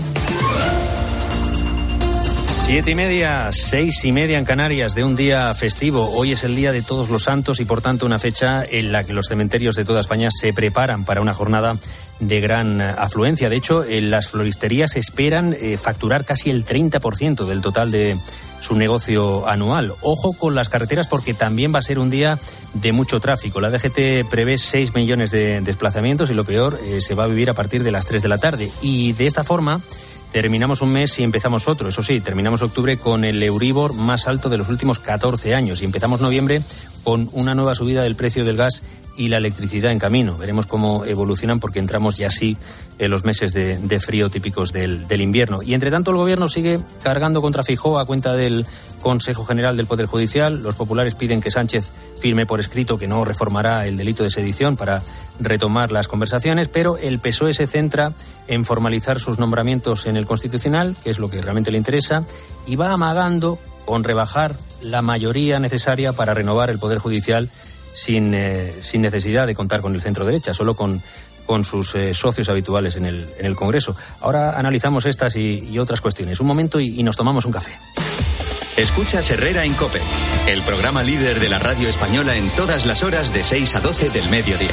[SPEAKER 3] 7:30, 6:30 en Canarias, de un día festivo. Hoy es el Día de Todos los Santos y, por tanto, una fecha en la que los cementerios de toda España se preparan para una jornada de gran afluencia. De hecho, las floristerías esperan facturar casi el 30% del total de su negocio anual. Ojo con las carreteras, porque también va a ser un día de mucho tráfico. La DGT prevé 6 millones de desplazamientos y lo peor se va a vivir a partir de las 3 de la tarde. Y de esta forma terminamos un mes y empezamos otro. Eso sí, terminamos octubre con el Euribor más alto de los últimos 14 años y empezamos noviembre con una nueva subida del precio del gas y la electricidad en camino. Veremos cómo evolucionan, porque entramos ya sí en los meses de frío típicos del invierno. Y entre tanto el Gobierno sigue cargando contra Feijóo a cuenta del Consejo General del Poder Judicial. Los populares piden que Sánchez firme por escrito que no reformará el delito de sedición para retomar las conversaciones, pero el PSOE se centra en formalizar sus nombramientos en el Constitucional, que es lo que realmente le interesa, y va amagando con rebajar la mayoría necesaria para renovar el Poder Judicial sin necesidad de contar con el centro derecha, solo con sus socios habituales en el Congreso. Ahora analizamos estas y otras cuestiones. Un momento y nos tomamos un café.
[SPEAKER 31] Escuchas Herrera en COPE, el programa líder de la radio española en todas las horas de 6 a 12 del mediodía.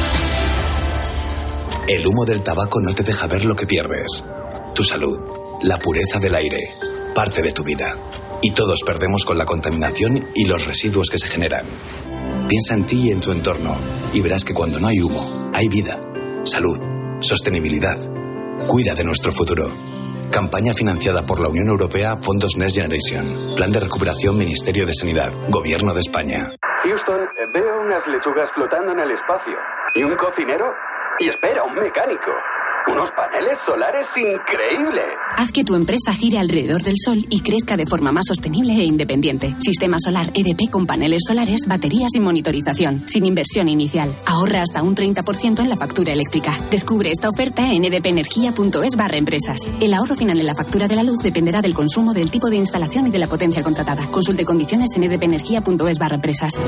[SPEAKER 5] El humo del tabaco no te deja ver lo que pierdes. Tu salud, la pureza del aire, parte de tu vida. Y todos perdemos con la contaminación y los residuos que se generan. Piensa en ti y en tu entorno y verás que cuando no hay humo, hay vida, salud, sostenibilidad. Cuida de nuestro futuro. Campaña financiada por la Unión Europea, Fondos Next Generation. Plan de recuperación, Ministerio de Sanidad, Gobierno de España.
[SPEAKER 6] Houston, veo unas lechugas flotando en el espacio. ¿Y un cocinero? Y espera, un mecánico. ¡Unos paneles solares increíbles!
[SPEAKER 8] Haz que tu empresa gire alrededor del sol y crezca de forma más sostenible e independiente. Sistema solar EDP con paneles solares, baterías y monitorización, sin inversión inicial. Ahorra hasta un 30% en la factura eléctrica. Descubre esta oferta en edpenergia.es/empresas. El ahorro final en la factura de la luz dependerá del consumo, del tipo de instalación y de la potencia contratada. Consulte condiciones en edpenergia.es/empresas.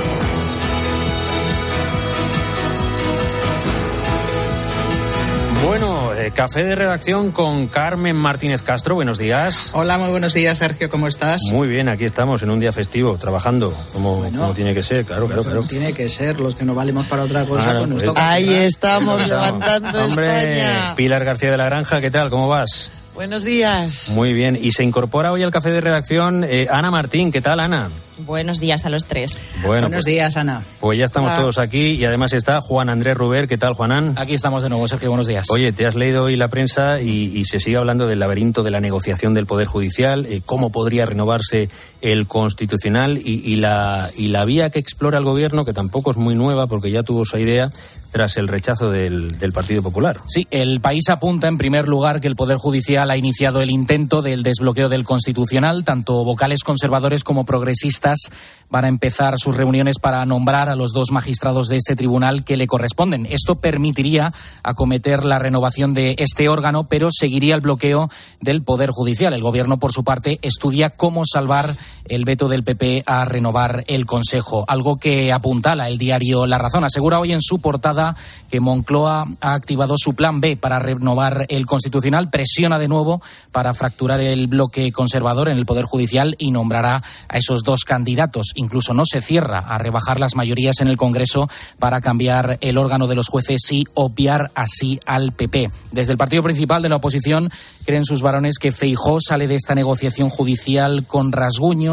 [SPEAKER 3] Bueno, café de redacción con Carmen Martínez Castro. Buenos días.
[SPEAKER 15] Hola, muy buenos días, Sergio. ¿Cómo estás?
[SPEAKER 3] Muy bien, aquí estamos en un día festivo, trabajando como tiene que ser, claro.
[SPEAKER 15] Tiene que ser, los que no valemos para otra cosa, pues nos toca.
[SPEAKER 17] Ahí estamos, levantando
[SPEAKER 3] Hombre,
[SPEAKER 17] España.
[SPEAKER 3] Pilar García de la Granja, ¿qué tal? ¿Cómo vas?
[SPEAKER 17] Buenos días.
[SPEAKER 3] Muy bien, y se incorpora hoy al café de redacción Ana Martín. ¿Qué tal, Ana?
[SPEAKER 18] Buenos días a los tres.
[SPEAKER 3] Bueno,
[SPEAKER 15] buenos días, Ana.
[SPEAKER 3] Pues ya estamos todos aquí y además está Juan Andrés Ruber. ¿Qué tal, Juanán?
[SPEAKER 19] Aquí estamos de nuevo, Sergio. Buenos días.
[SPEAKER 3] Oye, te has leído hoy la prensa y se sigue hablando del laberinto de la negociación del Poder Judicial, cómo podría renovarse el Constitucional y la vía que explora el Gobierno, que tampoco es muy nueva porque ya tuvo esa idea tras el rechazo del Partido Popular.
[SPEAKER 19] Sí, El País apunta en primer lugar que el Poder Judicial ha iniciado el intento del desbloqueo del Constitucional. Tanto vocales conservadores como progresistas van a empezar sus reuniones para nombrar a los 2 magistrados de este tribunal que le corresponden. Esto permitiría acometer la renovación de este órgano, pero seguiría el bloqueo del Poder Judicial. El Gobierno, por su parte, estudia cómo salvar el veto del PP a renovar el Consejo, algo que apuntala el diario La Razón. Asegura hoy en su portada que Moncloa ha activado su plan B para renovar el Constitucional, presiona de nuevo para fracturar el bloque conservador en el Poder Judicial y nombrará a esos 2 candidatos. Incluso no se cierra a rebajar las mayorías en el Congreso para cambiar el órgano de los jueces y obviar así al PP. Desde el partido principal de la oposición creen sus varones que Feijóo sale de esta negociación judicial con rasguños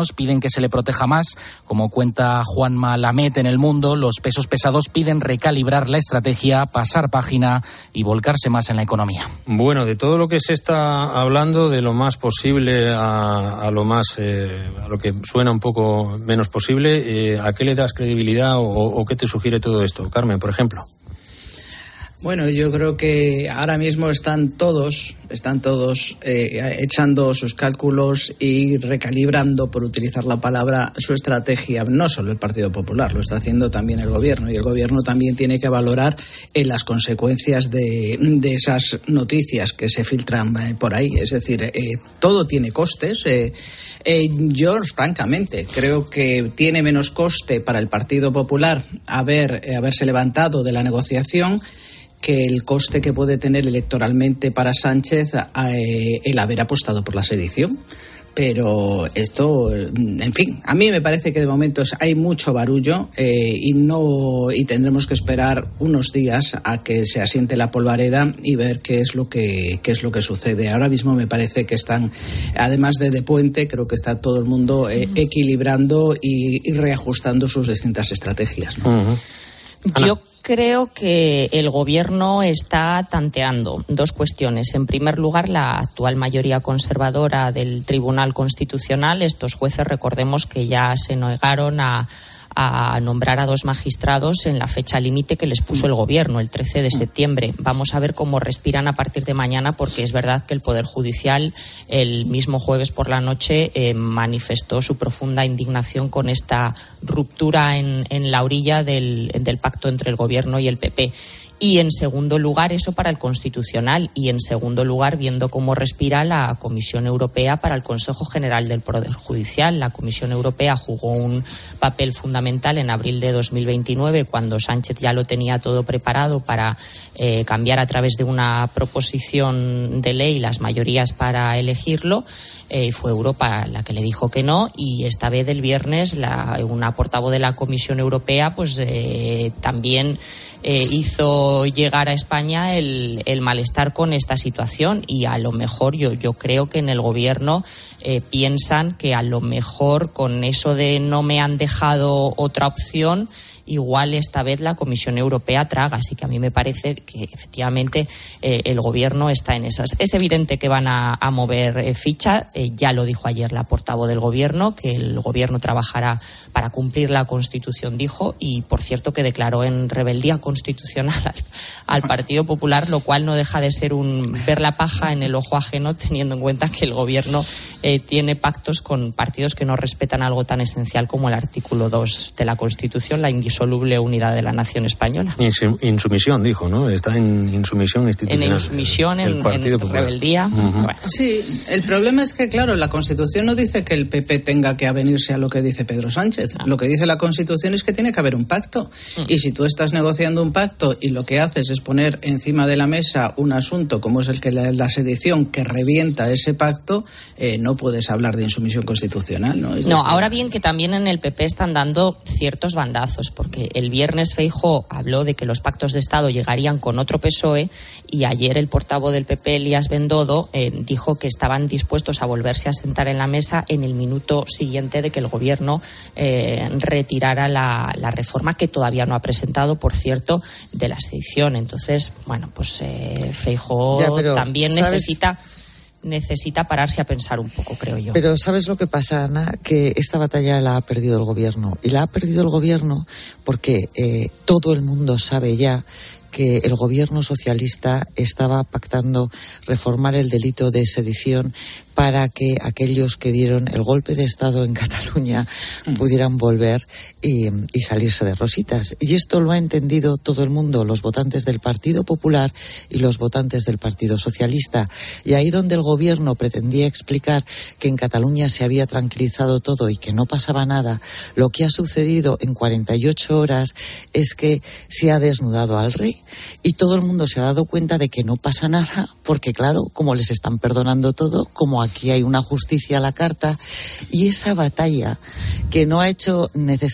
[SPEAKER 19] menos, piden que se le proteja más. Como cuenta Juanma Lamet en El Mundo, los pesos pesados piden recalibrar la estrategia, pasar página y volcarse más en la economía.
[SPEAKER 3] Bueno, de todo lo que se está hablando, de lo más posible a lo más a lo que suena un poco menos posible, ¿a qué le das credibilidad o qué te sugiere todo esto? Carmen, por ejemplo.
[SPEAKER 15] Bueno, yo creo que ahora mismo están todos echando sus cálculos y recalibrando, por utilizar la palabra, su estrategia. No solo el Partido Popular, lo está haciendo también el Gobierno, y el Gobierno también tiene que valorar las consecuencias de esas noticias que se filtran por ahí. Es decir, todo tiene costes. Yo, francamente, creo que tiene menos coste para el Partido Popular haberse levantado de la negociación que el coste que puede tener electoralmente para Sánchez el haber apostado por la sedición. Pero esto, en fin, a mí me parece que de momento hay mucho barullo y tendremos que esperar unos días a que se asiente la polvareda y ver qué es lo que sucede. Ahora mismo me parece que están, además de Puente, creo que está todo el mundo equilibrando y reajustando sus distintas estrategias, ¿no?
[SPEAKER 3] Uh-huh.
[SPEAKER 18] Yo creo que el Gobierno está tanteando dos cuestiones. En primer lugar, la actual mayoría conservadora del Tribunal Constitucional. Estos jueces, recordemos que ya se negaron a nombrar a 2 magistrados en la fecha límite que les puso el Gobierno, el 13 de septiembre. Vamos a ver cómo respiran a partir de mañana, porque es verdad que el Poder Judicial el mismo jueves por la noche manifestó su profunda indignación con esta ruptura en la orilla del pacto entre el Gobierno y el PP. Y en segundo lugar, eso para el Constitucional. Y en segundo lugar, viendo cómo respira la Comisión Europea para el Consejo General del Poder Judicial. La Comisión Europea jugó un papel fundamental en abril de 2029, cuando Sánchez ya lo tenía todo preparado para cambiar a través de una proposición de ley las mayorías para elegirlo. Fue Europa la que le dijo que no, y esta vez el viernes una portavoz de la Comisión Europea también hizo llegar a España el malestar con esta situación, y a lo mejor yo creo que en el Gobierno piensan que a lo mejor con eso de no me han dejado otra opción, igual esta vez la Comisión Europea traga. Así que a mí me parece que efectivamente el Gobierno está en esas. Es evidente que van a mover ficha. Ya lo dijo ayer la portavoz del Gobierno, que el Gobierno trabajará para cumplir la Constitución, dijo, y por cierto que declaró en rebeldía constitucional al Partido Popular, lo cual no deja de ser ver la paja en el ojo ajeno, teniendo en cuenta que el Gobierno tiene pactos con partidos que no respetan algo tan esencial como el artículo 2 de la Constitución, la indisoluble unidad de la nación española.
[SPEAKER 3] Insumisión, dijo, ¿no? Está en insumisión institucional.
[SPEAKER 18] En insumisión, en rebeldía.
[SPEAKER 3] Uh-huh.
[SPEAKER 18] Bueno.
[SPEAKER 15] Sí, el problema es que, claro, la Constitución no dice que el PP tenga que avenirse a lo que dice Pedro Sánchez. Lo que dice la Constitución es que tiene que haber un pacto. Y si tú estás negociando un pacto y lo que haces es poner encima de la mesa un asunto como es el que la sedición, que revienta ese pacto, no puedes hablar de insumisión constitucional, ¿no?
[SPEAKER 18] Ahora bien, que también en el PP están dando ciertos bandazos, porque el viernes Feijóo habló de que los pactos de Estado llegarían con otro PSOE, y ayer el portavoz del PP, Elías Bendodo, dijo que estaban dispuestos a volverse a sentar en la mesa en el minuto siguiente de que el Gobierno retirara la reforma, que todavía no ha presentado, por cierto, de la sedición. Entonces, bueno, pues Feijóo también necesita pararse a pensar un poco, creo yo.
[SPEAKER 17] Pero ¿sabes lo que pasa, Ana? Que esta batalla la ha perdido el Gobierno. Y la ha perdido el Gobierno porque todo el mundo sabe ya que el Gobierno socialista estaba pactando reformar el delito de sedición para que aquellos que dieron el golpe de Estado en Cataluña pudieran volver y salirse de rositas. Y esto lo ha entendido todo el mundo, los votantes del Partido Popular y los votantes del Partido Socialista. Y ahí donde el Gobierno pretendía explicar que en Cataluña se había tranquilizado todo y que no pasaba nada, lo que ha sucedido en 48 horas es que se ha desnudado al rey. Y todo el mundo se ha dado cuenta de que no pasa nada, porque claro, como les están perdonando todo, como aquí hay una justicia a la carta, y esa batalla que no ha hecho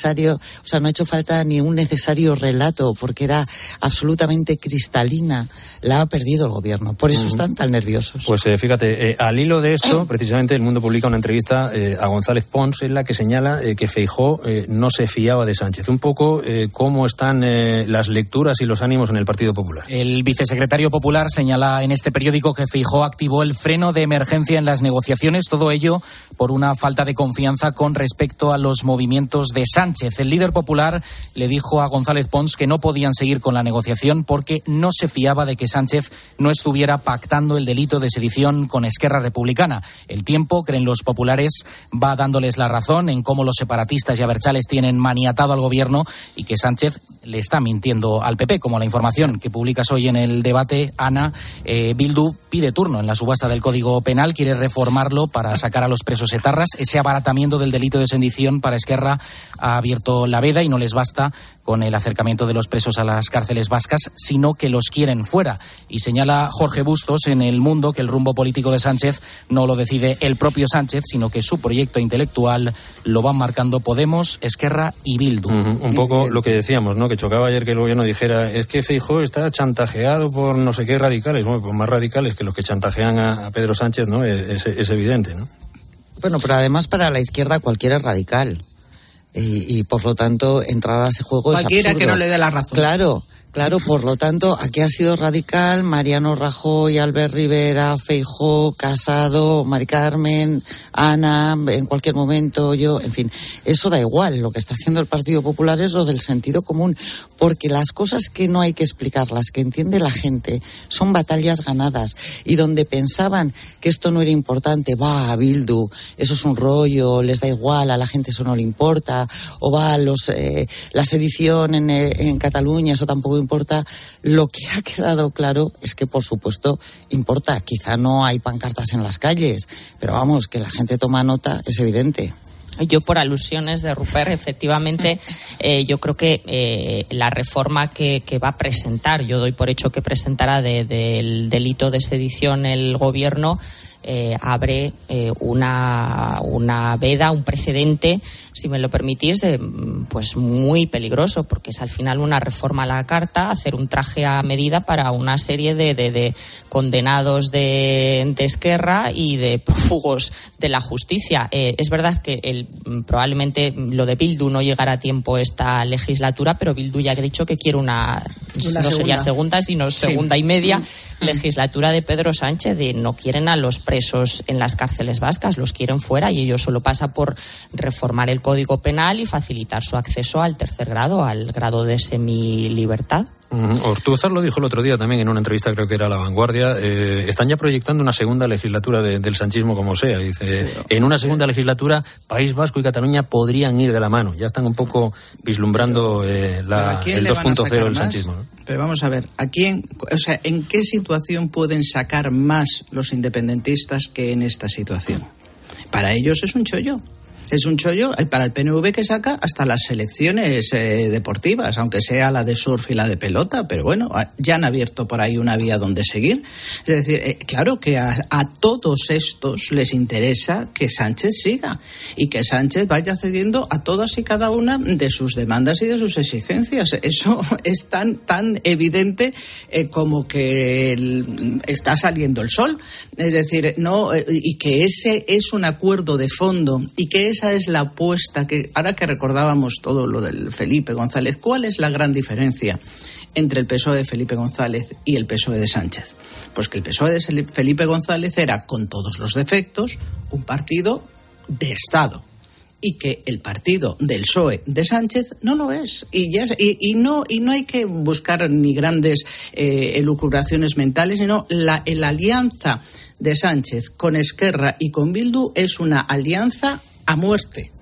[SPEAKER 17] falta ni un necesario relato, porque era absolutamente cristalina, la ha perdido el gobierno. Por eso están tan nerviosos.
[SPEAKER 3] Pues fíjate, al hilo de esto, precisamente El Mundo publica una entrevista a González Pons en la que señala que Feijóo no se fiaba de Sánchez. Un poco cómo están las lecturas y los ánimos en el Partido Popular.
[SPEAKER 19] El vicesecretario popular señala en este periódico que Feijóo activó el freno de emergencia en las negociaciones, todo ello por una falta de confianza con respecto a los movimientos de Sánchez. El líder popular le dijo a González Pons que no podían seguir con la negociación porque no se fiaba de que Sánchez no estuviera pactando el delito de sedición con Esquerra Republicana. El tiempo, creen los populares, va dándoles la razón en cómo los separatistas y abertzales tienen maniatado al gobierno y que Sánchez le está mintiendo al PP, como la información que publicas hoy en El Debate, Ana. Bildu pide turno en la subasta del Código Penal, quiere reformarlo para sacar a los presos etarras. Ese abaratamiento del delito de sedición para Esquerra ha abierto la veda y no les basta con el acercamiento de los presos a las cárceles vascas, sino que los quieren fuera. Y señala Jorge Bustos en El Mundo que el rumbo político de Sánchez no lo decide el propio Sánchez, sino que su proyecto intelectual lo van marcando Podemos, Esquerra y Bildu.
[SPEAKER 3] Un poco lo que decíamos, ¿no? Que chocaba ayer que el gobierno dijera, es que Feijóo está chantajeado por no sé qué radicales. Bueno, pues más radicales que los que chantajean a Pedro Sánchez, ¿no? Es evidente, ¿no?
[SPEAKER 17] Bueno, pero además para la izquierda cualquiera es radical. Y por lo tanto, entrar a ese juego
[SPEAKER 15] cualquiera
[SPEAKER 17] es absurdo.
[SPEAKER 15] Que no le dé la razón.
[SPEAKER 17] Claro, por lo tanto, aquí ha sido radical Mariano Rajoy, Albert Rivera, Feijóo, Casado, Mari Carmen, Ana, en cualquier momento yo, en fin, eso da igual. Lo que está haciendo el Partido Popular es lo del sentido común, porque las cosas que no hay que explicarlas, que entiende la gente, son batallas ganadas. Y donde pensaban que esto no era importante, va a Bildu, eso es un rollo, les da igual, a la gente eso no le importa, o va a la sedición en Cataluña, eso tampoco importa. Lo que ha quedado claro es que, por supuesto, importa. Quizá no hay pancartas en las calles, pero vamos, que la gente toma nota es evidente.
[SPEAKER 18] Yo, por alusiones de Rupert, efectivamente, yo creo que la reforma que va a presentar, yo doy por hecho que presentará del delito de sedición el gobierno, abre una veda, un precedente, si me lo permitís, pues muy peligroso, porque es al final una reforma a la carta, hacer un traje a medida para una serie de condenados de Esquerra y de prófugos de la justicia. Es verdad que probablemente lo de Bildu no llegará a tiempo esta legislatura, pero Bildu ya ha dicho que quiere no sería segunda, sino segunda y media legislatura de Pedro Sánchez. No quieren a los presos en las cárceles vascas, los quieren fuera, y ello solo pasa por reformar el Código Penal y facilitar su acceso al tercer grado, al grado de semilibertad.
[SPEAKER 3] Ortúzar lo dijo el otro día también en una entrevista, creo que era a La Vanguardia. Están ya proyectando una segunda legislatura del sanchismo como sea. Dice, en una segunda legislatura País Vasco y Cataluña podrían ir de la mano. Ya están un poco vislumbrando el 2.0 del sanchismo, ¿no?
[SPEAKER 15] Pero vamos a ver, ¿en qué situación pueden sacar más los independentistas que en esta situación? Para ellos es un chollo. Es un chollo para el PNV que saca hasta las selecciones deportivas, aunque sea la de surf y la de pelota, pero bueno, ya han abierto por ahí una vía donde seguir. Es decir, claro que a todos estos les interesa que Sánchez siga y que Sánchez vaya cediendo a todas y cada una de sus demandas y de sus exigencias. Eso es tan evidente como que está saliendo el sol. Es decir, no, y que ese es un acuerdo de fondo y que esa es la apuesta que, ahora que recordábamos todo lo del Felipe González, ¿cuál es la gran diferencia entre el PSOE de Felipe González y el PSOE de Sánchez? Pues que el PSOE de Felipe González era, con todos los defectos, un partido de Estado, y que el partido del PSOE de Sánchez no lo es. Y no hay que buscar ni grandes elucubraciones mentales, sino la alianza de Sánchez con Esquerra y con Bildu es una alianza a muerte.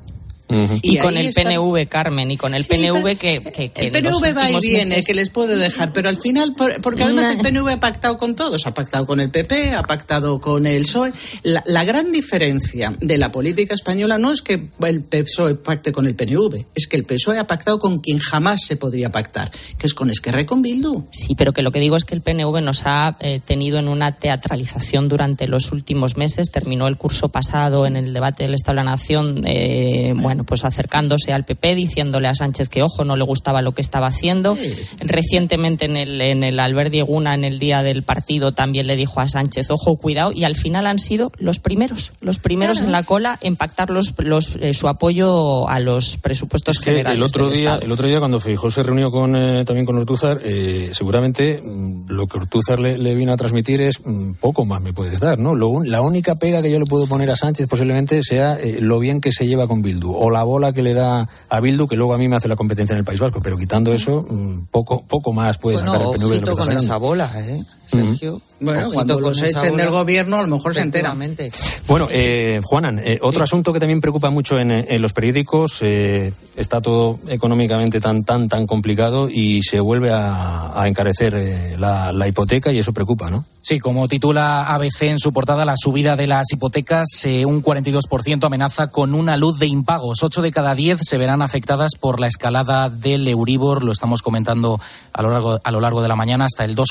[SPEAKER 18] Y con el PNV, Carmen, y con el PNV que
[SPEAKER 15] el PNV va y viene, que les puede dejar, pero al final, porque además el PNV ha pactado con todos, ha pactado con el PP, ha pactado con el PSOE. La gran diferencia de la política española no es que el PSOE pacte con el PNV, es que el PSOE ha pactado con quien jamás se podría pactar, que es con Esquerra y con Bildu.
[SPEAKER 18] Sí, pero que lo que digo es que el PNV nos ha tenido en una teatralización durante los últimos meses. Terminó el curso pasado en el debate del Estado de la Nación, pues acercándose al PP, diciéndole a Sánchez que, ojo, no le gustaba lo que estaba haciendo. Recientemente en el Albert Dieguna, en el día del partido, también le dijo a Sánchez, ojo, cuidado, y al final han sido los primeros en la cola en pactar su apoyo a los presupuestos generales
[SPEAKER 3] el otro día cuando Feijóo se reunió también con Ortúzar, seguramente lo que Ortúzar le vino a transmitir es poco más me puedes dar, ¿no? La única pega que yo le puedo poner a Sánchez posiblemente sea lo bien que se lleva con Bildu, o la bola que le da a Bildu, que luego a mí me hace la competencia en el País Vasco, pero quitando eso, poco más puede sacar el PNV de lo que está
[SPEAKER 17] con esa bola, Sergio.
[SPEAKER 15] Bueno, cuando los echen del gobierno, a lo mejor se enteran.
[SPEAKER 3] Bueno, Juanan, otro asunto que también preocupa mucho en los periódicos, está todo económicamente tan complicado y se vuelve a encarecer la hipoteca, y eso preocupa, ¿no?
[SPEAKER 19] Sí, como titula ABC en su portada, la subida de las hipotecas, un 42% amenaza con una luz de impagos. 8 de cada 10 se verán afectadas por la escalada del Euribor. Lo estamos comentando a lo largo de la mañana, hasta el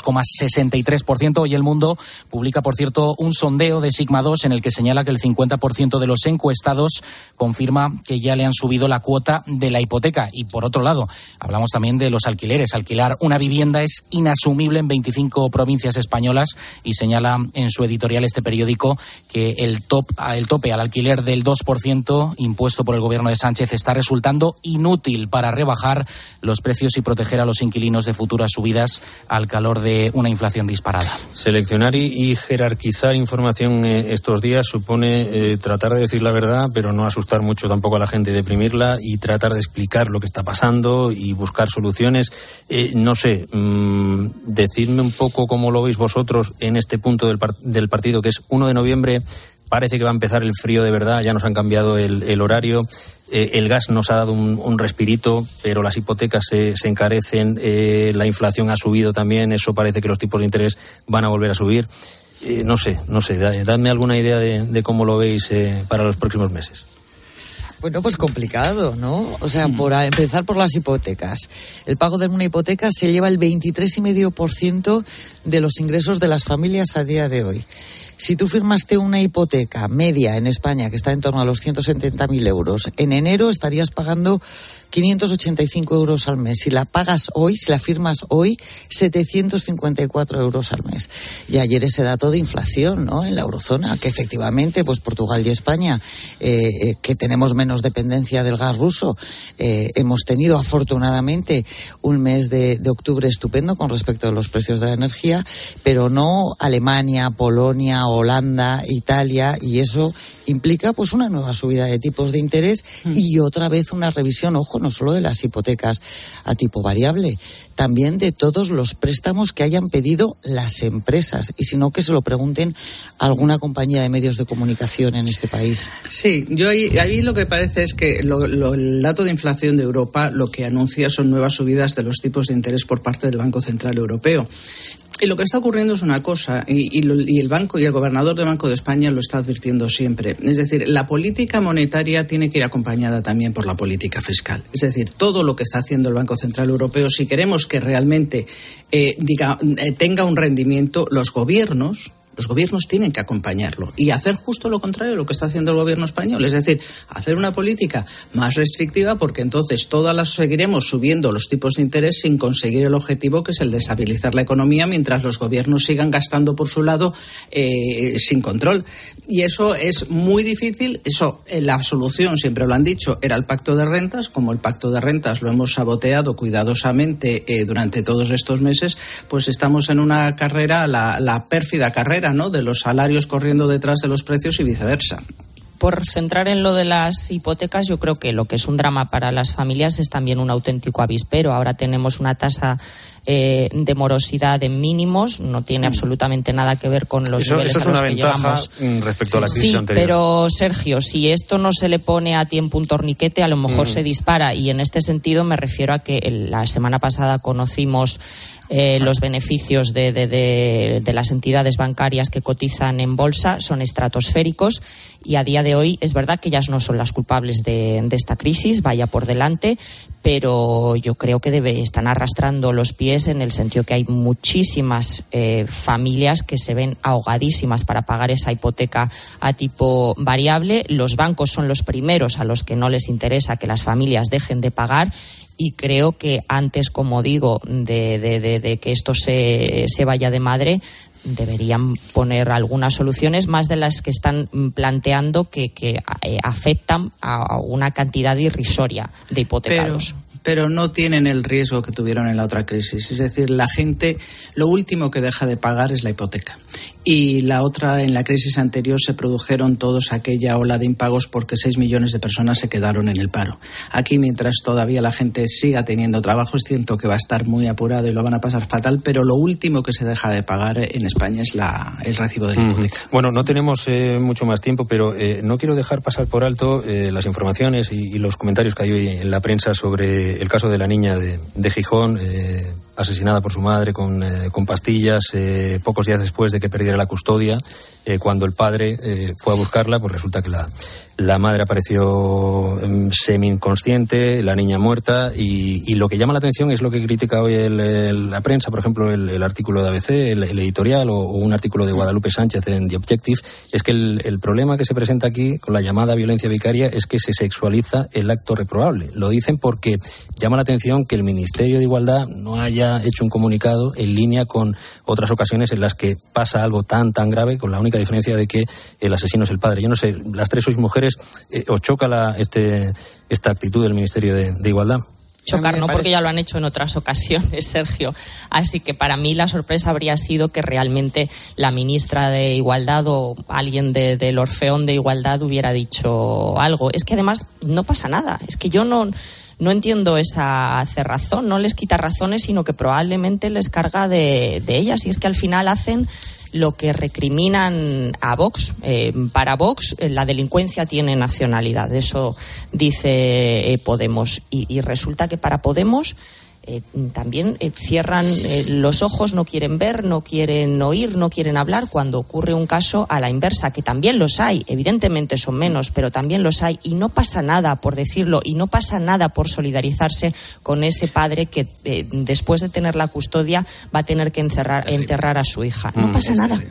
[SPEAKER 19] 2,63%. Hoy El Mundo publica, por cierto, un sondeo de Sigma 2 en el que señala que el 50% de los encuestados confirma que ya le han subido la cuota de la hipoteca. Y por otro lado, hablamos también de los alquileres. Alquilar una vivienda es inasumible en 25 provincias españolas, y señala en su editorial este periódico que el tope al alquiler del 2% impuesto por el gobierno de Sánchez está resultando inútil para rebajar los precios y proteger a los inquilinos de futuras subidas al calor de una inflación disparada.
[SPEAKER 3] Seleccionar y jerarquizar información estos días supone tratar de decir la verdad, pero no asustar mucho tampoco a la gente, deprimirla, y tratar de explicar lo que está pasando y buscar soluciones. No sé, decidme un poco cómo lo veis vosotros en este punto del partido, que es 1 de noviembre, parece que va a empezar el frío de verdad, ya nos han cambiado el horario, el gas nos ha dado un respirito, pero las hipotecas se encarecen, la inflación ha subido también, eso parece que los tipos de interés van a volver a subir. No sé, dadme alguna idea de cómo lo veis para los próximos meses.
[SPEAKER 17] Bueno, pues complicado, ¿no? O sea, por empezar por las hipotecas. El pago de una hipoteca se lleva el 23,5% de los ingresos de las familias a día de hoy. Si tú firmaste una hipoteca media en España, que está en torno a los 170.000 euros, en enero estarías pagando 585 euros al mes. Si la pagas hoy, si la firmas hoy, 754 euros al mes. Y ayer ese dato de inflación, ¿no?, en la eurozona, que efectivamente, pues Portugal y España, que tenemos menos dependencia del gas ruso, hemos tenido afortunadamente un mes de octubre estupendo con respecto a los precios de la energía, pero no Alemania, Polonia, Holanda, Italia, y eso implica pues una nueva subida de tipos de interés y otra vez una revisión, ojo, no solo de las hipotecas a tipo variable, también de todos los préstamos que hayan pedido las empresas, y si no, que se lo pregunten a alguna compañía de medios de comunicación en este país.
[SPEAKER 15] Sí, yo ahí lo que parece es que el dato de inflación de Europa lo que anuncia son nuevas subidas de los tipos de interés por parte del Banco Central Europeo. Y lo que está ocurriendo es una cosa, y el banco y el gobernador del Banco de España lo está advirtiendo siempre. Es decir, la política monetaria tiene que ir acompañada también por la política fiscal. Es decir, todo lo que está haciendo el Banco Central Europeo, si queremos que realmente tenga un rendimiento, los gobiernos tienen que acompañarlo y hacer justo lo contrario de lo que está haciendo el gobierno español, es decir, hacer una política más restrictiva, porque entonces seguiremos subiendo los tipos de interés sin conseguir el objetivo, que es el de estabilizar la economía, mientras los gobiernos sigan gastando por su lado sin control. Y eso es muy difícil. La solución, siempre lo han dicho, era el pacto de rentas. Como el pacto de rentas lo hemos saboteado cuidadosamente durante todos estos meses, pues estamos en una carrera, la pérfida carrera, ¿no?, de los salarios corriendo detrás de los precios y viceversa.
[SPEAKER 18] Por centrar en lo de las hipotecas, yo creo que lo que es un drama para las familias es también un auténtico avispero. Ahora tenemos una tasa de morosidad en mínimos, no tiene absolutamente nada que ver con los niveles a los que llegamos.
[SPEAKER 3] Eso es una ventaja respecto a la crisis anterior.
[SPEAKER 18] Pero Sergio, si esto no se le pone a tiempo un torniquete, a lo mejor se dispara, y en este sentido me refiero a que la semana pasada conocimos los beneficios de las entidades bancarias que cotizan en bolsa, son estratosféricos, y a día de hoy es verdad que ellas no son las culpables de esta crisis, vaya por delante, pero yo creo que están arrastrando los pies en el sentido que hay muchísimas familias que se ven ahogadísimas para pagar esa hipoteca a tipo variable. Los bancos son los primeros a los que no les interesa que las familias dejen de pagar, y creo que antes, como digo, de que esto se vaya de madre, deberían poner algunas soluciones más de las que están planteando que afectan a una cantidad irrisoria de hipotecados.
[SPEAKER 15] Pero no tienen el riesgo que tuvieron en la otra crisis. Es decir, la gente lo último que deja de pagar es la hipoteca. Y la otra, en la crisis anterior, se produjeron todos aquella ola de impagos porque 6 millones de personas se quedaron en el paro. Aquí, mientras todavía la gente siga teniendo trabajo, es cierto que va a estar muy apurado y lo van a pasar fatal, pero lo último que se deja de pagar en España es el recibo de la hipoteca.
[SPEAKER 3] Bueno, no tenemos mucho más tiempo, pero no quiero dejar pasar por alto las informaciones y los comentarios que hay hoy en la prensa sobre el caso de la niña de Gijón, asesinada por su madre con pastillas, pocos días después de que perdiera la custodia. Cuando el padre fue a buscarla, pues resulta que la madre apareció semi-inconsciente, la niña muerta, y lo que llama la atención es lo que critica hoy la prensa, por ejemplo, el artículo de ABC, el editorial, o un artículo de Guadalupe Sánchez en The Objective, es que el problema que se presenta aquí con la llamada violencia vicaria es que se sexualiza el acto reprobable. Lo dicen porque llama la atención que el Ministerio de Igualdad no haya hecho un comunicado en línea con otras ocasiones en las que pasa algo tan grave, con la única diferencia de que el asesino es el padre. Yo no sé, las tres sois mujeres, ¿os choca esta actitud del Ministerio de Igualdad?
[SPEAKER 18] Chocar no, porque ya lo han hecho en otras ocasiones, Sergio. Así que para mí la sorpresa habría sido que realmente la ministra de Igualdad o alguien del Orfeón de Igualdad hubiera dicho algo. Es que además no pasa nada. Es que yo no entiendo esa cerrazón. No les quita razones, sino que probablemente les carga de ellas. Y es que al final hacen lo que recriminan a Vox. Para Vox la delincuencia tiene nacionalidad, eso dice Podemos, y resulta que para Podemos también cierran los ojos, no quieren ver, no quieren oír, no quieren hablar cuando ocurre un caso a la inversa, que también los hay, evidentemente son menos, pero también los hay, y no pasa nada por decirlo, y no pasa nada por solidarizarse con ese padre que después de tener la custodia va a tener que enterrar a su hija. No pasa nada.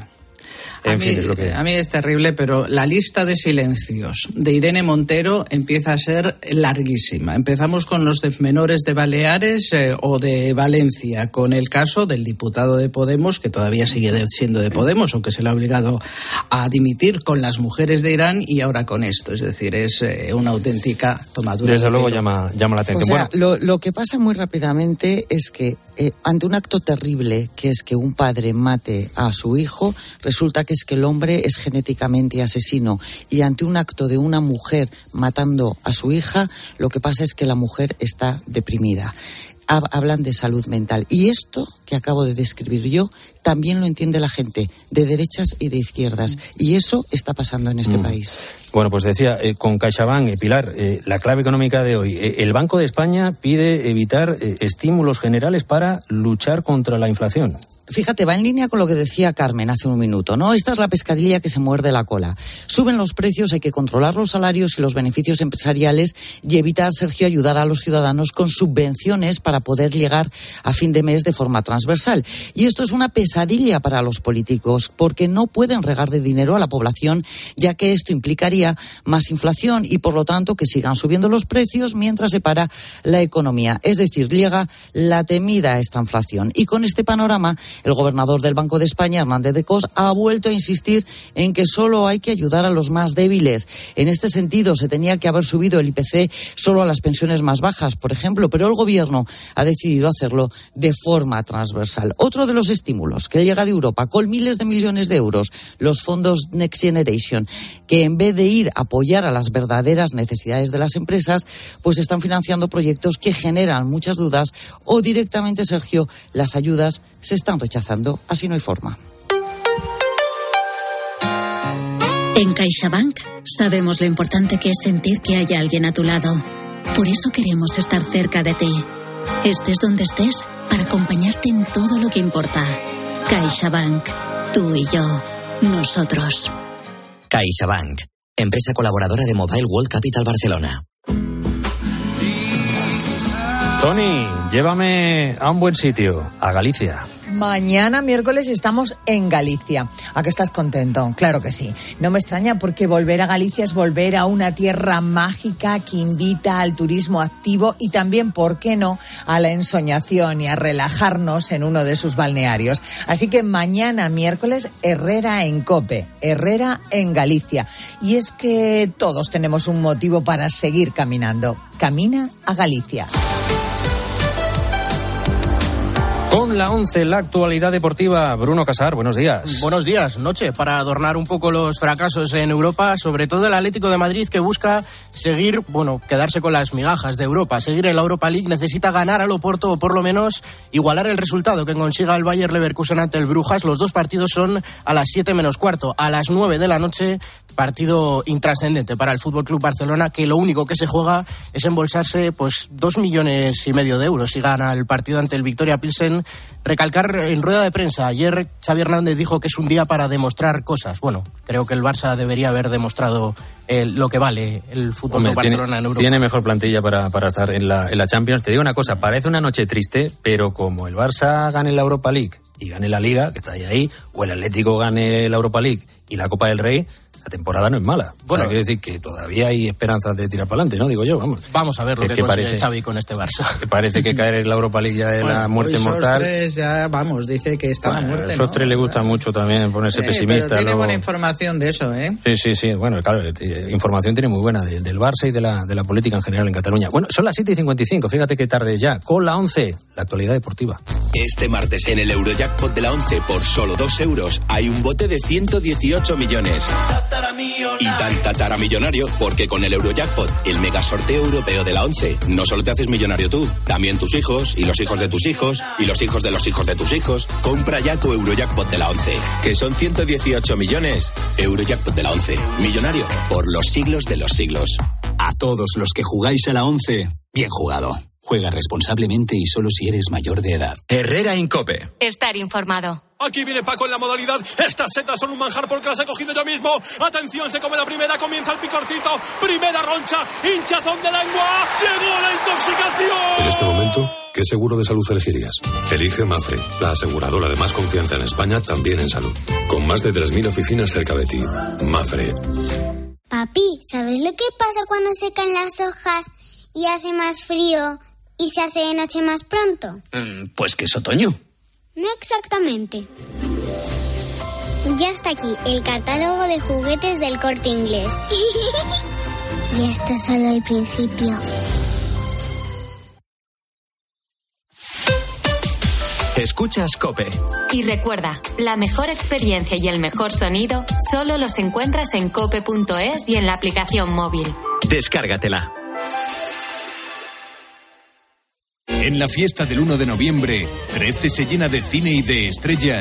[SPEAKER 15] A mí es terrible, pero la lista de silencios de Irene Montero empieza a ser larguísima. Empezamos con los menores de Baleares o de Valencia, con el caso del diputado de Podemos, que todavía sigue siendo de Podemos, aunque se le ha obligado a dimitir, con las mujeres de Irán, y ahora con esto. Es decir, es una auténtica tomadura.
[SPEAKER 3] Desde luego llama la atención.
[SPEAKER 17] O sea, lo que pasa muy rápidamente es que ante un acto terrible, que es que un padre mate a su hijo, resulta que es que el hombre es genéticamente asesino, y ante un acto de una mujer matando a su hija, lo que pasa es que la mujer está deprimida. Hablan de salud mental. Y esto que acabo de describir yo también lo entiende la gente de derechas y de izquierdas. Y eso está pasando en este país.
[SPEAKER 3] Bueno, pues decía, con CaixaBank, Pilar, la clave económica de hoy. El Banco de España pide evitar estímulos generales para luchar contra la inflación.
[SPEAKER 17] Fíjate, va en línea con lo que decía Carmen hace un minuto, ¿no? Esta es la pescadilla que se muerde la cola. Suben los precios, hay que controlar los salarios y los beneficios empresariales y evitar, Sergio, ayudar a los ciudadanos con subvenciones para poder llegar a fin de mes de forma transversal. Y esto es una pesadilla para los políticos, porque no pueden regar de dinero a la población, ya que esto implicaría más inflación y, por lo tanto, que sigan subiendo los precios mientras se para la economía. Es decir, llega la temida esta inflación. Y con este panorama, El gobernador del Banco de España, Hernández de Cos, ha vuelto a insistir en que solo hay que ayudar a los más débiles. En este sentido, se tenía que haber subido el IPC solo a las pensiones más bajas, por ejemplo, pero el Gobierno ha decidido hacerlo de forma transversal. Otro de los estímulos que llega de Europa con miles de millones de euros, los fondos Next Generation, que en vez de ir a apoyar a las verdaderas necesidades de las empresas, pues están financiando proyectos que generan muchas dudas o directamente, Sergio, las ayudas se están rechazando. Así no hay forma.
[SPEAKER 2] En CaixaBank sabemos lo importante que es sentir que hay alguien a tu lado. Por eso queremos estar cerca de ti. Estés donde estés, para acompañarte en todo lo que importa. CaixaBank. Tú y yo. Nosotros.
[SPEAKER 9] CaixaBank. Empresa colaboradora de Mobile World Capital Barcelona.
[SPEAKER 3] Tony, llévame a un buen sitio, a Galicia.
[SPEAKER 10] Mañana, miércoles, estamos en Galicia. ¿A qué estás contento? Claro que sí. No me extraña porque volver a Galicia es volver a una tierra mágica que invita al turismo activo y también, ¿por qué no?, a la ensoñación y a relajarnos en uno de sus balnearios. Así que mañana, miércoles, Herrera en COPE, Herrera en Galicia. Y es que todos tenemos un motivo para seguir caminando. Camina a Galicia.
[SPEAKER 3] Con la 11, la actualidad deportiva. Bruno Casar, buenos días.
[SPEAKER 11] Buenos días, noche, para adornar un poco los fracasos en Europa, sobre todo el Atlético de Madrid, que busca seguir, quedarse con las migajas de Europa, seguir en la Europa League, necesita ganar al Oporto o por lo menos igualar el resultado que consiga el Bayer Leverkusen ante el Brujas. Los dos partidos son a las 7:15, a las 9 de la noche, partido intrascendente para el FC Barcelona, que lo único que se juega es embolsarse 2,5 millones de euros si gana el partido ante el Victoria Pilsen. Recalcar en rueda de prensa, ayer Xavi Hernández dijo que es un día para demostrar cosas. Bueno, creo que el Barça debería haber demostrado lo que vale el FC Barcelona en Europa.
[SPEAKER 3] Tiene mejor plantilla para estar en la Champions. Te digo una cosa, parece una noche triste, pero como el Barça gane la Europa League y gane la Liga, que está ahí, o el Atlético gane la Europa League y la Copa del Rey, la temporada no es mala. Bueno, quiere decir que todavía hay esperanzas de tirar para adelante, ¿no? Digo yo, vamos.
[SPEAKER 11] Vamos a ver lo que consigue Xavi con este Barça.
[SPEAKER 3] Que parece que caer en la Europa League ya es la muerte mortal.
[SPEAKER 15] Tres ya, dice que está la muerte,
[SPEAKER 3] esos
[SPEAKER 15] ¿no?
[SPEAKER 3] tres le gusta mucho también ponerse pesimista.
[SPEAKER 15] Pero tiene buena información de eso, ¿eh?
[SPEAKER 3] Sí. Bueno, claro, información tiene muy buena del Barça y de la política en general en Cataluña. Bueno, son las 7:55, fíjate qué tarde ya. Con la 11, la actualidad deportiva.
[SPEAKER 12] Este martes en el Eurojackpot de la 11, por solo 2 euros, hay un bote de 118 millones. Y tan tataramillonario, porque con el Eurojackpot, el mega sorteo europeo de la 11, no solo te haces millonario tú, también tus hijos, y los hijos de tus hijos, y los hijos de los hijos de tus hijos. Compra ya tu Eurojackpot de la 11, que son 118 millones. Eurojackpot de la 11, millonario por los siglos de los siglos.
[SPEAKER 13] A todos los que jugáis a la 11, bien jugado. Juega responsablemente y solo si eres mayor de edad.
[SPEAKER 12] Herrera en COPE.
[SPEAKER 7] Estar informado.
[SPEAKER 14] Aquí viene Paco en la modalidad. Estas setas son un manjar porque las he cogido yo mismo. Atención, se come la primera, comienza el picorcito. Primera roncha, hinchazón de lengua. ¡Llegó la intoxicación!
[SPEAKER 16] En este momento, ¿qué seguro de salud elegirías? Elige Mafre, la aseguradora de más confianza en España, también en salud. Con más de 3.000 oficinas cerca de ti. Mafre.
[SPEAKER 20] Papi, ¿sabes lo que pasa cuando se caen las hojas y hace más frío y se hace de noche más pronto?
[SPEAKER 12] Pues que es otoño.
[SPEAKER 20] No exactamente. Ya está aquí el catálogo de juguetes del Corte Inglés. Y esto es solo el principio.
[SPEAKER 12] Escuchas COPE.
[SPEAKER 7] Y recuerda, la mejor experiencia y el mejor sonido solo los encuentras en cope.es y en la aplicación móvil.
[SPEAKER 12] Descárgatela.
[SPEAKER 29] En la fiesta del 1 de noviembre, 13 se llena de cine y de estrellas.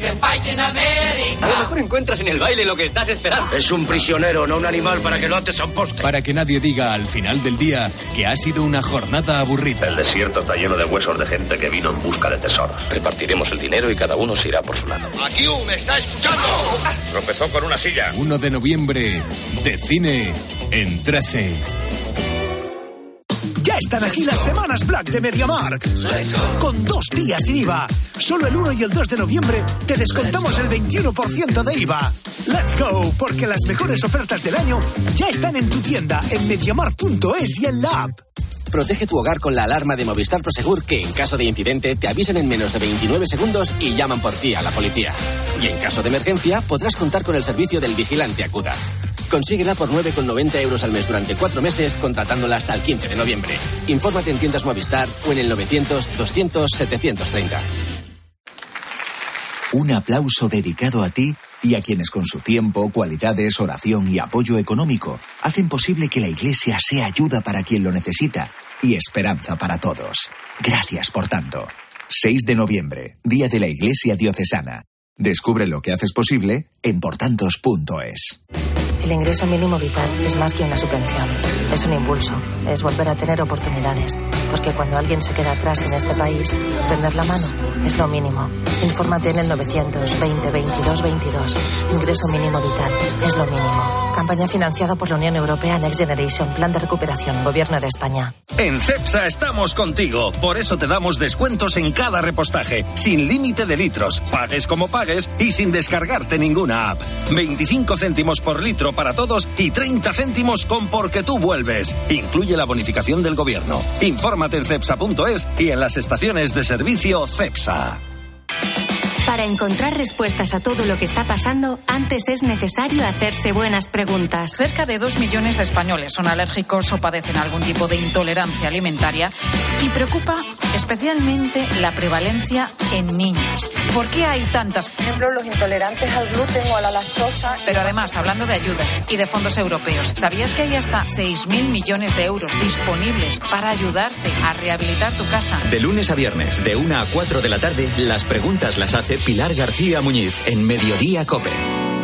[SPEAKER 23] A lo mejor encuentras en el baile lo que estás esperando.
[SPEAKER 12] Es un prisionero, no un animal, para que no ates a un poste.
[SPEAKER 29] Para que nadie diga al final del día que ha sido una jornada aburrida.
[SPEAKER 24] El desierto está lleno de huesos de gente que vino en busca de tesoros.
[SPEAKER 13] Repartiremos el dinero y cada uno se irá por su lado.
[SPEAKER 12] ¡Aquí me está escuchando! Tropezó con una silla.
[SPEAKER 29] 1 de noviembre, de cine en 13.
[SPEAKER 25] Ya están aquí las semanas Black de MediaMarkt. Con 2 días sin IVA. Solo el 1 y el 2 de noviembre te descontamos el 21% de IVA. ¡Let's go! Porque las mejores ofertas del año ya están en tu tienda, en MediaMarkt.es y en la app.
[SPEAKER 1] Protege tu hogar con la alarma de Movistar Prosegur, que en caso de incidente te avisan en menos de 29 segundos y llaman por ti a la policía. Y en caso de emergencia podrás contar con el servicio del vigilante Acuda. Consíguela por 9,90 euros al mes durante 4 meses, contratándola hasta el 15 de noviembre. Infórmate en tiendas Movistar o en el 900-200-730.
[SPEAKER 4] Un aplauso dedicado a ti y a quienes con su tiempo, cualidades, oración y apoyo económico hacen posible que la Iglesia sea ayuda para quien lo necesita y esperanza para todos. Gracias por tanto. 6 de noviembre, Día de la Iglesia Diocesana. Descubre lo que haces posible en portantos.es.
[SPEAKER 5] El ingreso mínimo vital es más que una subvención. Es un impulso. Es volver a tener oportunidades. Porque cuando alguien se queda atrás en este país, tender la mano es lo mínimo. Infórmate en el 920-22-22. Ingreso mínimo vital es lo mínimo. Campaña financiada por la Unión Europea Next Generation. Plan de recuperación. Gobierno de España.
[SPEAKER 6] En Cepsa estamos contigo. Por eso te damos descuentos en cada repostaje. Sin límite de litros. Pagues como pagues y sin descargarte ninguna app. 25 céntimos por litro para todos y 30 céntimos con Porque tú vuelves. Incluye la bonificación del gobierno. Infórmate en cepsa.es y en las estaciones de servicio Cepsa.
[SPEAKER 7] Para encontrar respuestas a todo lo que está pasando, antes es necesario hacerse buenas preguntas.
[SPEAKER 21] Cerca de 2 millones de españoles son alérgicos o padecen algún tipo de intolerancia alimentaria y preocupa especialmente la prevalencia en niños. ¿Por qué hay tantas?
[SPEAKER 22] Por ejemplo, los intolerantes al gluten o a la lactosa.
[SPEAKER 21] Pero además, hablando de ayudas y de fondos europeos, ¿sabías que hay hasta 6.000 millones de euros disponibles para ayudarte a rehabilitar tu casa?
[SPEAKER 26] De lunes a viernes, de 1 a 4 de la tarde, las preguntas las hace Pilar García Muñiz en Mediodía COPE.